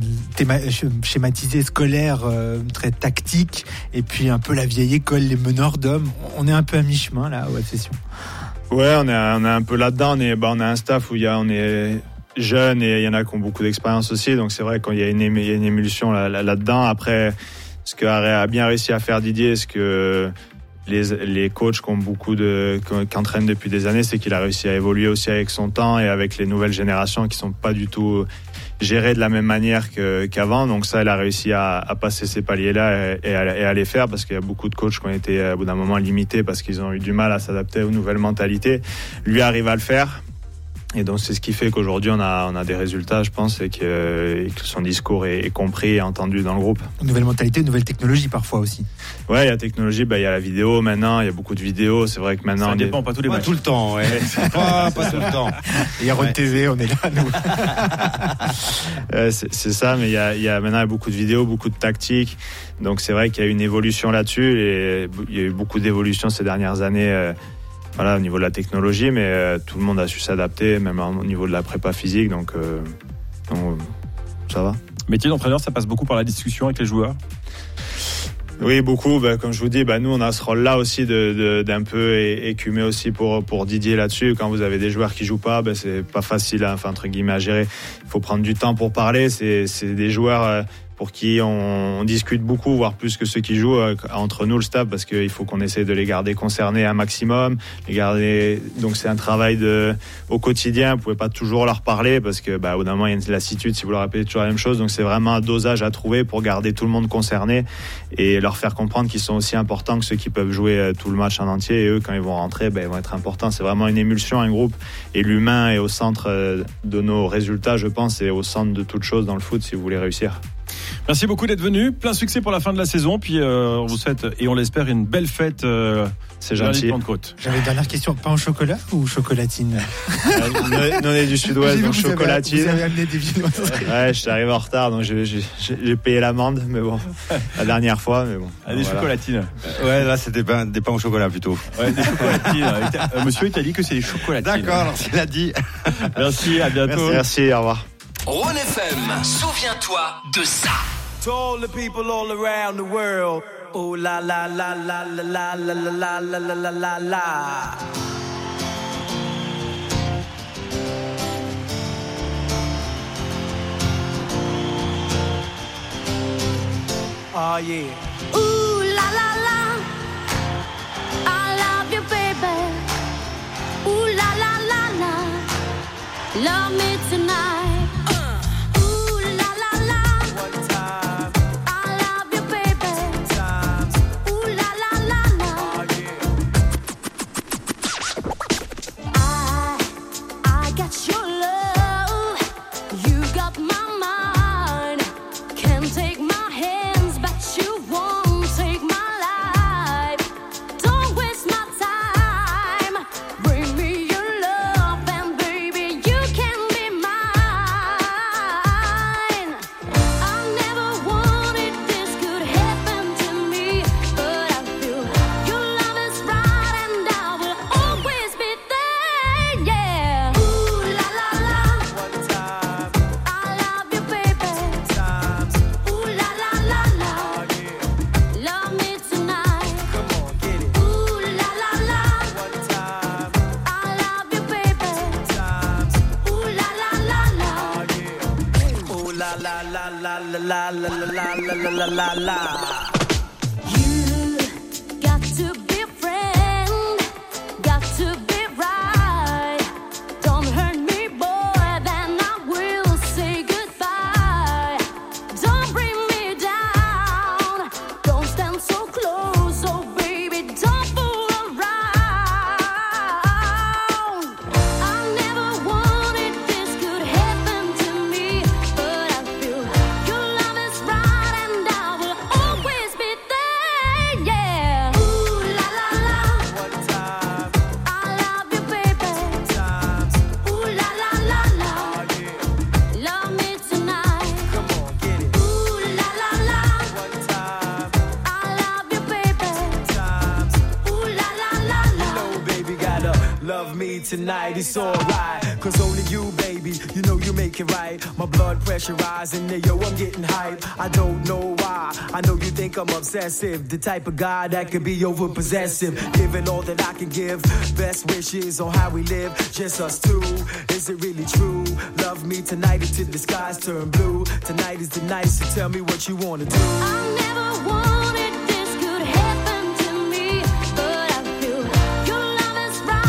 schématisé, scolaire, très tactique, et puis un peu la vieille école, les meneurs d'hommes. On est un peu à mi-chemin là au FC Sion. Ouais, on est un peu là-dedans. On a un staff où on est jeune et il y en a qui ont beaucoup d'expérience aussi. Donc c'est vrai qu'il y a une émulsion là-dedans. Après, ce qu'a bien réussi à faire Didier, ce que les coachs qui entraînent depuis des années, c'est qu'il a réussi à évoluer aussi avec son temps et avec les nouvelles générations qui sont pas du tout gérées de la même manière qu'avant. Donc ça, il a réussi à passer ces paliers-là et à les faire, parce qu'il y a beaucoup de coachs qui ont été au bout d'un moment limités parce qu'ils ont eu du mal à s'adapter aux nouvelles mentalités. Lui arrive à le faire. Et donc c'est ce qui fait qu'aujourd'hui on a des résultats, je pense, et que son discours est compris et entendu dans le groupe. Une nouvelle mentalité, une nouvelle technologie parfois aussi. Ouais, il y a la technologie, il y a la vidéo maintenant, il y a beaucoup de vidéos. C'est vrai que maintenant ça dépend pas tous les matchs. Tout le temps, ouais. pas tout le temps. Et Ron TV, on est là nous. C'est ça, mais il y a maintenant beaucoup de vidéos, beaucoup de tactiques. Donc c'est vrai qu'il y a une évolution là-dessus et il y a eu beaucoup d'évolutions ces dernières années. Voilà, au niveau de la technologie, mais tout le monde a su s'adapter, même au niveau de la prépa physique, donc ça va. Métier d'entraîneur, ça passe beaucoup par la discussion avec les joueurs. Oui, beaucoup. Comme je vous dis, nous, on a ce rôle-là aussi d'un peu écumer aussi pour Didier là-dessus. Quand vous avez des joueurs qui jouent pas, c'est pas facile, entre guillemets, à gérer. Il faut prendre du temps pour parler. C'est des joueurs pour qui on discute beaucoup, voire plus que ceux qui jouent entre nous, le staff, parce qu'il faut qu'on essaie de les garder concernés un maximum, les garder. Donc c'est un travail au quotidien. Vous pouvez pas toujours leur parler parce que au bout d'un moment il y a une lassitude si vous leur répétez toujours la même chose. Donc c'est vraiment un dosage à trouver pour garder tout le monde concerné et leur faire comprendre qu'ils sont aussi importants que ceux qui peuvent jouer tout le match en entier. Et eux, quand ils vont rentrer, ils vont être importants. C'est vraiment une émulsion, un groupe. Et l'humain est au centre de nos résultats, je pense, et au centre de toute chose dans le foot si vous voulez réussir. Merci beaucoup d'être venu. Plein succès pour la fin de la saison. Puis on vous souhaite, et on l'espère, une belle fête. C'est gentil. J'avais une dernière question. Pain au chocolat ou chocolatine? Nous, on est du sud-ouest, donc chocolatine. Vous avez amené des viennoiseries. Ouais, je suis arrivé en retard, donc j'ai payé l'amende, mais bon, la dernière fois, mais bon. Des chocolatines. Ouais, là, c'était des pains au chocolat plutôt. Ouais, des chocolatines. Monsieur, il t'a dit que c'est des chocolatines. D'accord, alors s'il a dit. Merci, à bientôt. Merci, au revoir. Rhône FM, souviens-toi de ça. To all the people all around the world. Oh la la la la la la la la la la la la la. Oh yeah. Ooh la la la, I love you, baby. Ooh la la la la, love me tonight. La la. You got to be a friend, got to be right. Don't hurt me, boy, then I will say goodbye. Don't bring me down, don't stand so close, oh baby, don't fool around. I never wanted this could happen to me, but I feel your love is right. Tonight it's alright, cause only you, baby, you know you make it right. My blood pressure rising, yo, I'm getting hype. I don't know why, I know you think I'm obsessive, the type of guy that could be over possessive, giving all that I can give, best wishes on how we live, just us two, is it really true? Love me tonight until the skies turn blue. Tonight is the night, so tell me what you wanna do. I never wanted this could happen to me, but I feel your love is right.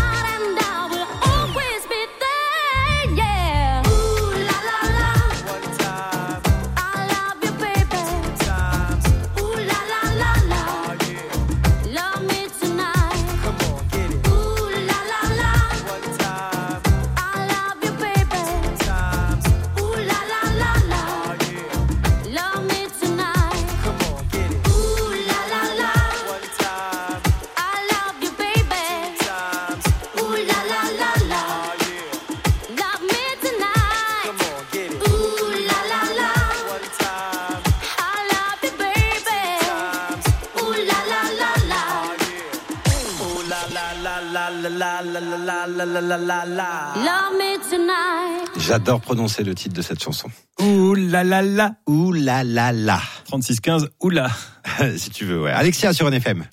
Love me tonight. J'adore prononcer le titre de cette chanson. Ouh là là là. Ouh là là là. 36-15, oula. Si tu veux, ouais. Alexia sur NFM.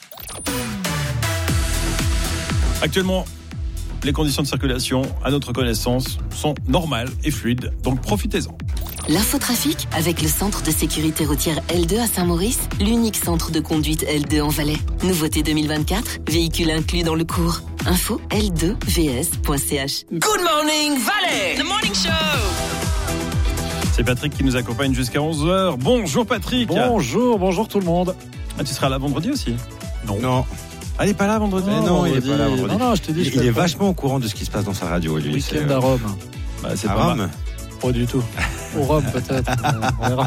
Actuellement, les conditions de circulation, à notre connaissance, sont normales et fluides, donc profitez-en. L'infotrafic avec le centre de sécurité routière L2 à Saint-Maurice, l'unique centre de conduite L2 en Valais. Nouveauté 2024, véhicule inclus dans le cours. Info l2vs.ch. Good morning, Valais! The morning show! C'est Patrick qui nous accompagne jusqu'à 11h. Bonjour Patrick. Bonjour tout le monde. Ah, tu seras là vendredi aussi? Non. Ah, il est pas là vendredi? Non, il est pas là vendredi. Non, je te dis. Il est vachement au courant de ce qui se passe dans sa radio, lui. Week-end à Rome. Bah, c'est à pas Rome mal. Pas du tout. Au Rome peut-être. On verra.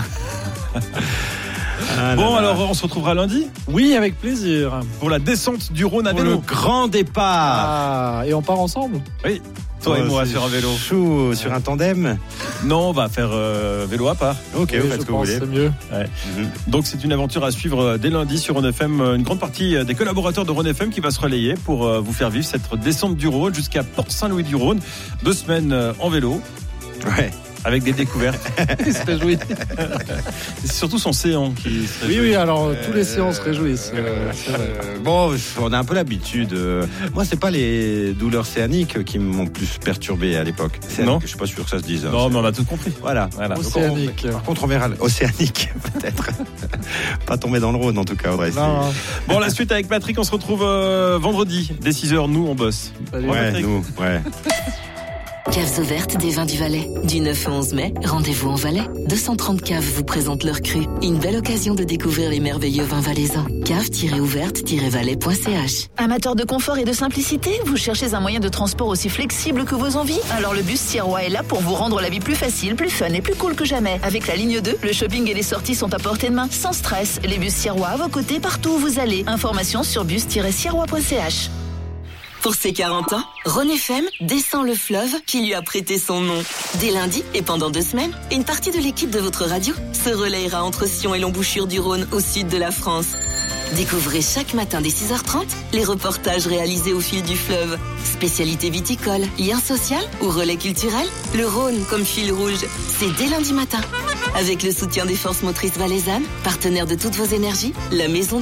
Bon, alors on se retrouvera lundi? Oui, avec plaisir. Pour la descente du Rhône à Pour vélo. le grand départ. Ah, et on part ensemble? Oui. Toi et moi sur un vélo. Chou, sur un tandem. Non, on va faire vélo à part. Ok, Oui, vous je faites ce que vous pense voulez. c'est mieux. Ouais. Donc c'est une aventure à suivre dès lundi sur Rhône FM. Une grande partie des collaborateurs de Rhône FM qui va se relayer pour vous faire vivre cette descente du Rhône jusqu'à Port-Saint-Louis-du-Rhône. 2 semaines en vélo. Ouais. Avec des découvertes. Il se réjouit. C'est surtout son séant qui se réjouit. Oui, alors tous les séances se réjouissent. C'est vrai. Bon, on a un peu l'habitude. Moi, c'est pas les douleurs séaniques qui m'ont plus perturbé à l'époque. Non. Je suis pas sûr que ça se dise. Non, mais on a tout compris. Voilà. Océanique. Par contre, on verra océanique, peut-être. Pas tomber dans le Rhône, en tout cas, Audrey. Non. Bon, la suite avec Patrick, on se retrouve vendredi dès 6h. Nous, on bosse. Salut. Ouais, Patrick. nous, ouais. Caves ouvertes des vins du Valais. Du 9 au 11 mai, rendez-vous en Valais. 230 caves vous présentent leur cru. Une belle occasion de découvrir les merveilleux vins valaisans. Cave-ouverte-valais.ch. Amateur de confort et de simplicité, vous cherchez un moyen de transport aussi flexible que vos envies? Alors le bus Sirois est là pour vous rendre la vie plus facile, plus fun et plus cool que jamais. Avec la ligne 2, le shopping et les sorties sont à portée de main. Sans stress, les bus Sirois à vos côtés partout où vous allez. Informations sur bus-sirois.ch. Pour ses 40 ans, Rhône FM descend le fleuve qui lui a prêté son nom. Dès lundi et pendant 2 semaines, une partie de l'équipe de votre radio se relayera entre Sion et l'embouchure du Rhône au sud de la France. Découvrez chaque matin dès 6h30 les reportages réalisés au fil du fleuve. Spécialité viticole, lien social ou relais culturel, le Rhône comme fil rouge, c'est dès lundi matin. Avec le soutien des forces motrices valaisannes, partenaires de toutes vos énergies, la maison